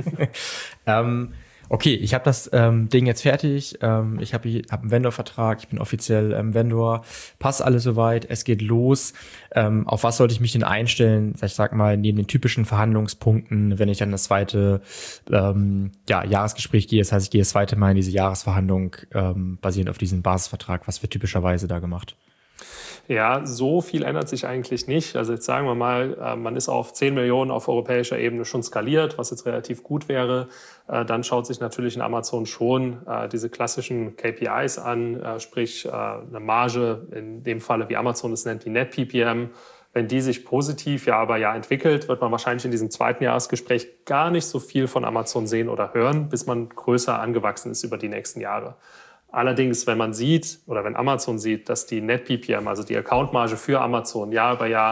C: Okay, ich habe das Ding jetzt fertig. Ich hab einen Vendor-Vertrag. Ich bin offiziell Vendor. Passt alles soweit. Es geht los. Auf was sollte ich mich denn einstellen? Ich sag mal, neben den typischen Verhandlungspunkten, wenn ich dann das zweite Jahresgespräch gehe. Das heißt, ich gehe das zweite Mal in diese Jahresverhandlung basierend auf diesem Basisvertrag. Was wird typischerweise da gemacht?
A: Ja, so viel ändert sich eigentlich nicht. Also jetzt sagen wir mal, man ist auf 10 Millionen auf europäischer Ebene schon skaliert, was jetzt relativ gut wäre. Dann schaut sich natürlich in Amazon schon diese klassischen KPIs an, sprich eine Marge, in dem Falle wie Amazon es nennt, die Net PPM. Wenn die sich positiv entwickelt, wird man wahrscheinlich in diesem zweiten Jahresgespräch gar nicht so viel von Amazon sehen oder hören, bis man größer angewachsen ist über die nächsten Jahre. Allerdings, wenn man sieht oder wenn Amazon sieht, dass die Net PPM, also die Accountmarge für Amazon Jahr über Jahr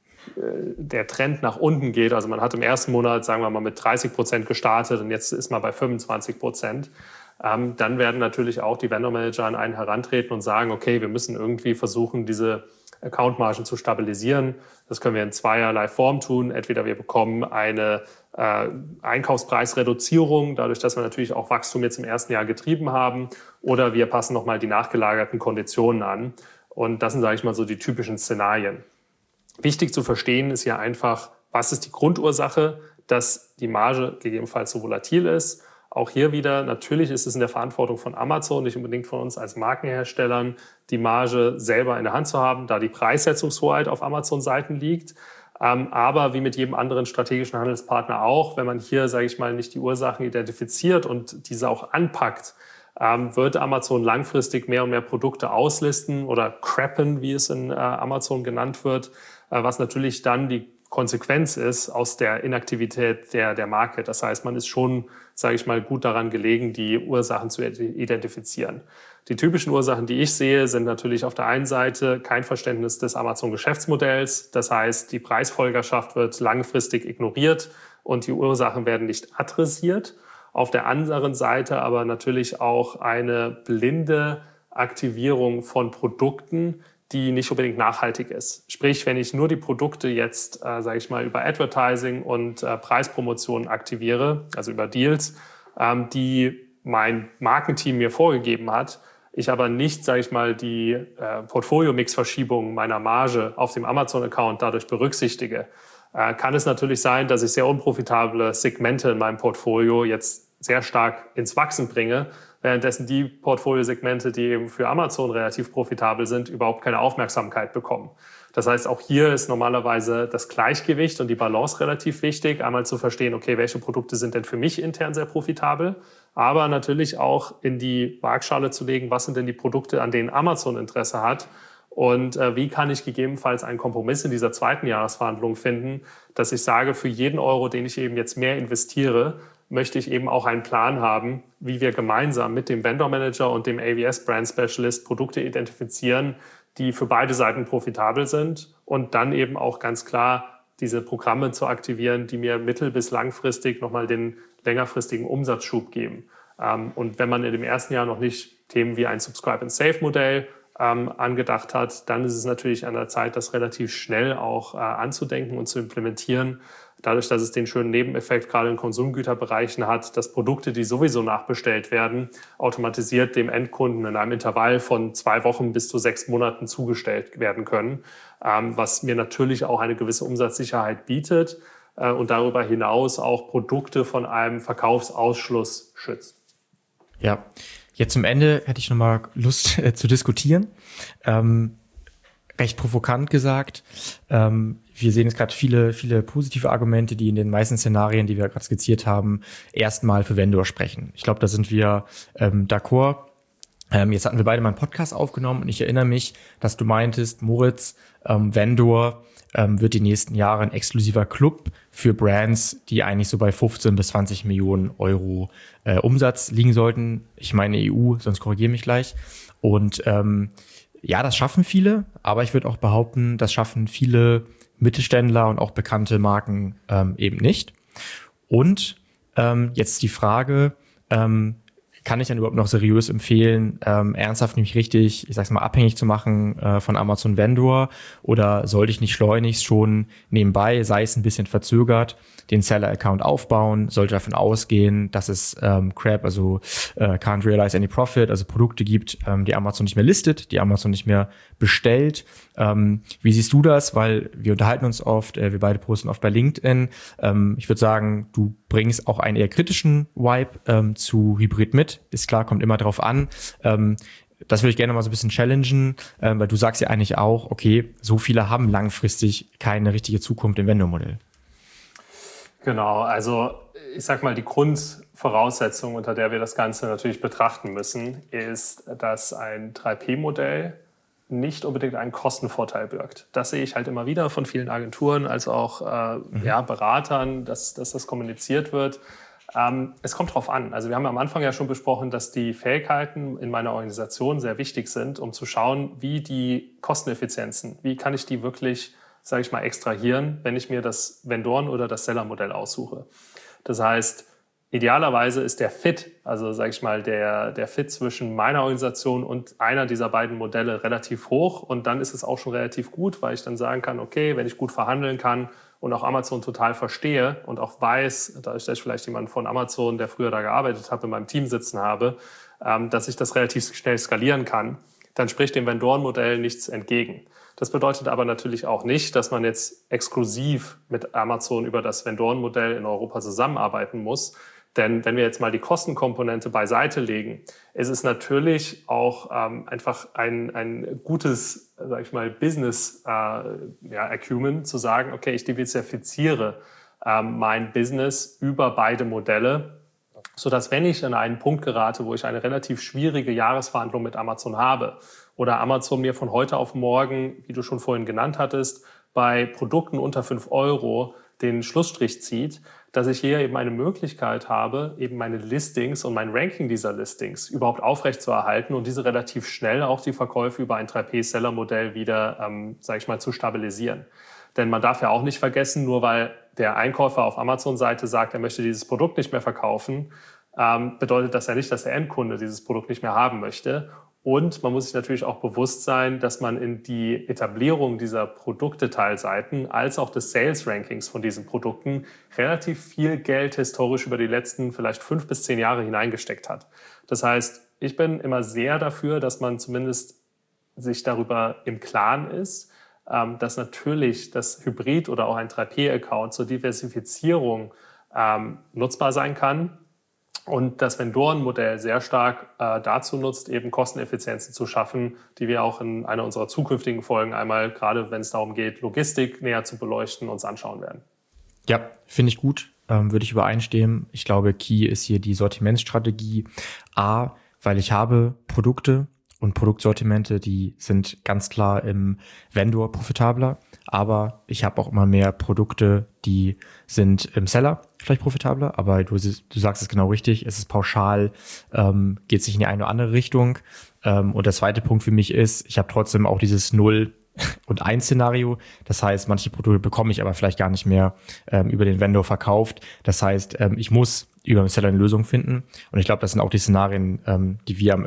A: der Trend nach unten geht, also man hat im ersten Monat, sagen wir mal, mit 30% gestartet und jetzt ist man bei 25%, dann werden natürlich auch die Vendor-Manager an einen herantreten und sagen, okay, wir müssen irgendwie versuchen, diese Accountmargen zu stabilisieren. Das können wir in zweierlei Form tun. Entweder wir bekommen eine Einkaufspreisreduzierung, dadurch, dass wir natürlich auch Wachstum jetzt im ersten Jahr getrieben haben, oder wir passen nochmal die nachgelagerten Konditionen an. Und das sind, sage ich mal, so die typischen Szenarien. Wichtig zu verstehen ist ja einfach, was ist die Grundursache, dass die Marge gegebenenfalls so volatil ist. Auch hier wieder, natürlich ist es in der Verantwortung von Amazon, nicht unbedingt von uns als Markenherstellern, die Marge selber in der Hand zu haben, da die Preissetzungshoheit auf Amazon-Seiten liegt. Aber wie mit jedem anderen strategischen Handelspartner auch, wenn man hier, sage ich mal, nicht die Ursachen identifiziert und diese auch anpackt, wird Amazon langfristig mehr und mehr Produkte auslisten oder crappen, wie es in Amazon genannt wird, was natürlich dann die Konsequenz ist aus der Inaktivität der Marke. Das heißt, man ist schon, sage ich mal, gut daran gelegen, die Ursachen zu identifizieren. Die typischen Ursachen, die ich sehe, sind natürlich auf der einen Seite kein Verständnis des Amazon-Geschäftsmodells. Das heißt, die Preisfolgerschaft wird langfristig ignoriert und die Ursachen werden nicht adressiert. Auf der anderen Seite aber natürlich auch eine blinde Aktivierung von Produkten, die nicht unbedingt nachhaltig ist. Sprich, wenn ich nur die Produkte jetzt, sage ich mal, über Advertising und Preispromotionen aktiviere, also über Deals, die mein Markenteam mir vorgegeben hat, ich aber nicht, sage ich mal, die Portfolio-Mix-Verschiebung meiner Marge auf dem Amazon-Account dadurch berücksichtige, kann es natürlich sein, dass ich sehr unprofitable Segmente in meinem Portfolio jetzt sehr stark ins Wachsen bringe, währenddessen die Portfoliosegmente, die eben für Amazon relativ profitabel sind, überhaupt keine Aufmerksamkeit bekommen. Das heißt, auch hier ist normalerweise das Gleichgewicht und die Balance relativ wichtig, einmal zu verstehen, okay, welche Produkte sind denn für mich intern sehr profitabel, aber natürlich auch in die Waagschale zu legen, was sind denn die Produkte, an denen Amazon Interesse hat und wie kann ich gegebenenfalls einen Kompromiss in dieser zweiten Jahresverhandlung finden, dass ich sage, für jeden Euro, den ich eben jetzt mehr investiere, möchte ich eben auch einen Plan haben, wie wir gemeinsam mit dem Vendor Manager und dem AWS Brand Specialist Produkte identifizieren, die für beide Seiten profitabel sind und dann eben auch ganz klar diese Programme zu aktivieren, die mir mittel- bis langfristig nochmal den längerfristigen Umsatzschub geben. Und wenn man in dem ersten Jahr noch nicht Themen wie ein Subscribe-and-Save-Modell angedacht hat, dann ist es natürlich an der Zeit, das relativ schnell auch anzudenken und zu implementieren. Dadurch, dass es den schönen Nebeneffekt gerade in Konsumgüterbereichen hat, dass Produkte, die sowieso nachbestellt werden, automatisiert dem Endkunden in einem Intervall von 2 Wochen bis zu 6 Monaten zugestellt werden können, was mir natürlich auch eine gewisse Umsatzsicherheit bietet und darüber hinaus auch Produkte von einem Verkaufsausschluss schützt.
C: Ja, jetzt zum Ende hätte ich nochmal Lust zu diskutieren. Recht provokant gesagt. Wir sehen jetzt gerade viele positive Argumente, die in den meisten Szenarien, die wir gerade skizziert haben, erstmal für Vendor sprechen. Ich glaube, da sind wir d'accord. Jetzt hatten wir beide mal einen Podcast aufgenommen und ich erinnere mich, dass du meintest, Moritz, Vendor wird die nächsten Jahre ein exklusiver Club für Brands, die eigentlich so bei 15 bis 20 Millionen Euro Umsatz liegen sollten. Ich meine EU, sonst korrigiere mich gleich. Und ja, das schaffen viele, aber ich würde auch behaupten, das schaffen viele Mittelständler und auch bekannte Marken eben nicht. Und jetzt die Frage, kann ich dann überhaupt noch seriös empfehlen, ernsthaft nämlich richtig, ich sag's mal, abhängig zu machen von Amazon Vendor, oder sollte ich nicht schleunigst schon nebenbei, sei es ein bisschen verzögert, den Seller-Account aufbauen, sollte davon ausgehen, dass es Crap, also can't realize any profit, also Produkte gibt, die Amazon nicht mehr listet, die Amazon nicht mehr bestellt. Wie siehst du das? Weil wir unterhalten uns oft, wir beide posten oft bei LinkedIn. Ich würde sagen, du bringst auch einen eher kritischen Vibe zu Hybrid mit. Ist klar, kommt immer drauf an. Das würde ich gerne mal so ein bisschen challengen, weil du sagst ja eigentlich auch, okay, so viele haben langfristig keine richtige Zukunft im Vendor-Modell.
A: Genau, also ich sag mal, die Grundvoraussetzung, unter der wir das Ganze natürlich betrachten müssen, ist, dass ein 3P-Modell nicht unbedingt einen Kostenvorteil birgt. Das sehe ich halt immer wieder von vielen Agenturen als auch Beratern, dass das kommuniziert wird. Es kommt drauf an. Also wir haben am Anfang ja schon besprochen, dass die Fähigkeiten in meiner Organisation sehr wichtig sind, um zu schauen, wie die Kosteneffizienzen, wie kann ich die wirklich, sage ich mal, extrahieren, wenn ich mir das Vendoren- oder das Seller-Modell aussuche. Das heißt, idealerweise ist der Fit, also sage ich mal, der Fit zwischen meiner Organisation und einer dieser beiden Modelle relativ hoch, und dann ist es auch schon relativ gut, weil ich dann sagen kann, okay, wenn ich gut verhandeln kann und auch Amazon total verstehe und auch weiß, da ich vielleicht jemanden von Amazon, der früher da gearbeitet hat, in meinem Team sitzen habe, dass ich das relativ schnell skalieren kann, dann spricht dem Vendoren-Modell nichts entgegen. Das bedeutet aber natürlich auch nicht, dass man jetzt exklusiv mit Amazon über das Vendoren-Modell in Europa zusammenarbeiten muss. Denn wenn wir jetzt mal die Kostenkomponente beiseite legen, ist es natürlich auch einfach ein gutes, sag ich mal, Business-Acumen zu sagen, okay, ich diversifiziere mein Business über beide Modelle, sodass, wenn ich an einen Punkt gerate, wo ich eine relativ schwierige Jahresverhandlung mit Amazon habe oder Amazon mir von heute auf morgen, wie du schon vorhin genannt hattest, bei Produkten unter 5 Euro den Schlussstrich zieht, dass ich hier eben eine Möglichkeit habe, eben meine Listings und mein Ranking dieser Listings überhaupt aufrechtzuerhalten und diese relativ schnell auch die Verkäufe über ein 3P-Seller-Modell wieder, sage ich mal, zu stabilisieren. Denn man darf ja auch nicht vergessen, nur weil der Einkäufer auf Amazon-Seite sagt, er möchte dieses Produkt nicht mehr verkaufen, bedeutet das ja nicht, dass der Endkunde dieses Produkt nicht mehr haben möchte. Und man muss sich natürlich auch bewusst sein, dass man in die Etablierung dieser Produktdetailseiten als auch des Sales-Rankings von diesen Produkten relativ viel Geld historisch über die letzten vielleicht 5 bis 10 Jahre hineingesteckt hat. Das heißt, ich bin immer sehr dafür, dass man zumindest sich darüber im Klaren ist, dass natürlich das Hybrid oder auch ein 3P-Account zur Diversifizierung nutzbar sein kann. Und das Vendoren-Modell sehr stark dazu nutzt, eben Kosteneffizienzen zu schaffen, die wir auch in einer unserer zukünftigen Folgen einmal, gerade wenn es darum geht, Logistik näher zu beleuchten, uns anschauen werden.
C: Ja, finde ich gut, würde ich übereinstimmen. Ich glaube, Key ist hier die Sortimentsstrategie. A, weil ich habe Produkte und Produktsortimente, die sind ganz klar im Vendor profitabler, aber ich habe auch immer mehr Produkte, die sind im Seller vielleicht profitabler, aber du sagst es genau richtig, es ist pauschal, geht sich in die eine oder andere Richtung. Und der zweite Punkt für mich ist, ich habe trotzdem auch dieses 0 und 1 Szenario. Das heißt, manche Produkte bekomme ich aber vielleicht gar nicht mehr über den Vendor verkauft. Das heißt, ich muss über den Seller eine Lösung finden. Und ich glaube, das sind auch die Szenarien, die wir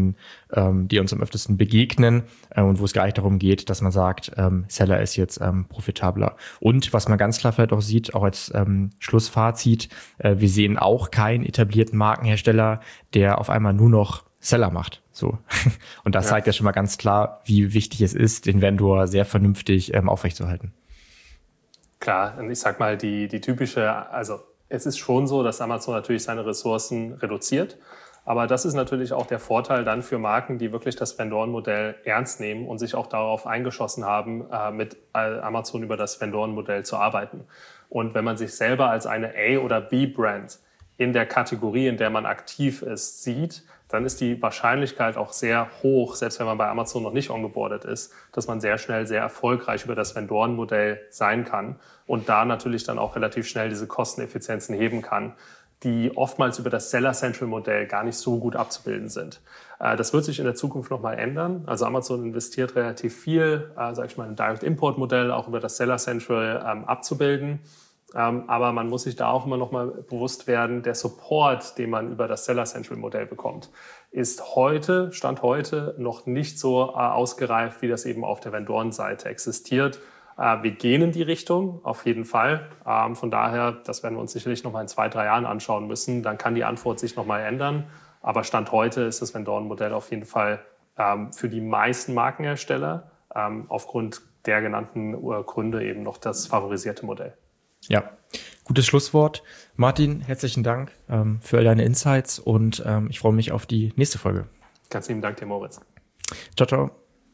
C: die uns am öftesten begegnen und wo es gar nicht darum geht, dass man sagt, Seller ist jetzt profitabler. Und was man ganz klar vielleicht auch sieht, auch als Schlussfazit, wir sehen auch keinen etablierten Markenhersteller, der auf einmal nur noch Seller macht. So. Und das zeigt ja schon mal ganz klar, wie wichtig es ist, den Vendor sehr vernünftig aufrechtzuerhalten.
A: Klar, und ich sag mal, die typische, also es ist schon so, dass Amazon natürlich seine Ressourcen reduziert. Aber das ist natürlich auch der Vorteil dann für Marken, die wirklich das Vendorenmodell ernst nehmen und sich auch darauf eingeschossen haben, mit Amazon über das Vendorenmodell zu arbeiten. Und wenn man sich selber als eine A- oder B-Brand in der Kategorie, in der man aktiv ist, sieht, dann ist die Wahrscheinlichkeit auch sehr hoch, selbst wenn man bei Amazon noch nicht ongeboardet ist, dass man sehr schnell sehr erfolgreich über das Vendorenmodell sein kann und da natürlich dann auch relativ schnell diese Kosteneffizienzen heben kann, die oftmals über das Seller-Central-Modell gar nicht so gut abzubilden sind. Das wird sich in der Zukunft nochmal ändern. Also Amazon investiert relativ viel, sage ich mal, ein Direct-Import-Modell auch über das Seller-Central abzubilden. Aber man muss sich da auch immer noch mal bewusst werden, der Support, den man über das Seller-Central-Modell bekommt, ist Stand heute noch nicht so ausgereift, wie das eben auf der Vendorenseite existiert. Wir gehen in die Richtung, auf jeden Fall. Von daher, das werden wir uns sicherlich noch mal in 2-3 Jahren anschauen müssen. Dann kann die Antwort sich noch mal ändern. Aber Stand heute ist das Vendorenmodell auf jeden Fall für die meisten Markenhersteller aufgrund der genannten Gründe eben noch das favorisierte Modell.
C: Ja, gutes Schlusswort. Martin, herzlichen Dank für all deine Insights und ich freue mich auf die nächste Folge.
A: Ganz lieben Dank dir, Moritz.
C: Ciao, ciao.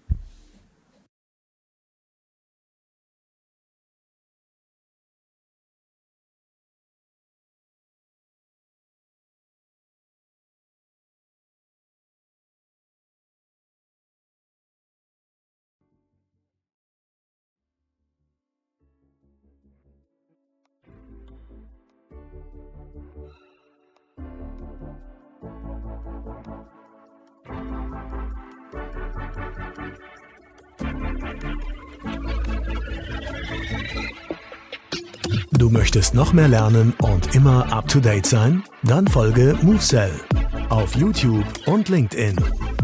B: Du möchtest noch mehr lernen und immer up to date sein? Dann folge MoveSell auf YouTube und LinkedIn.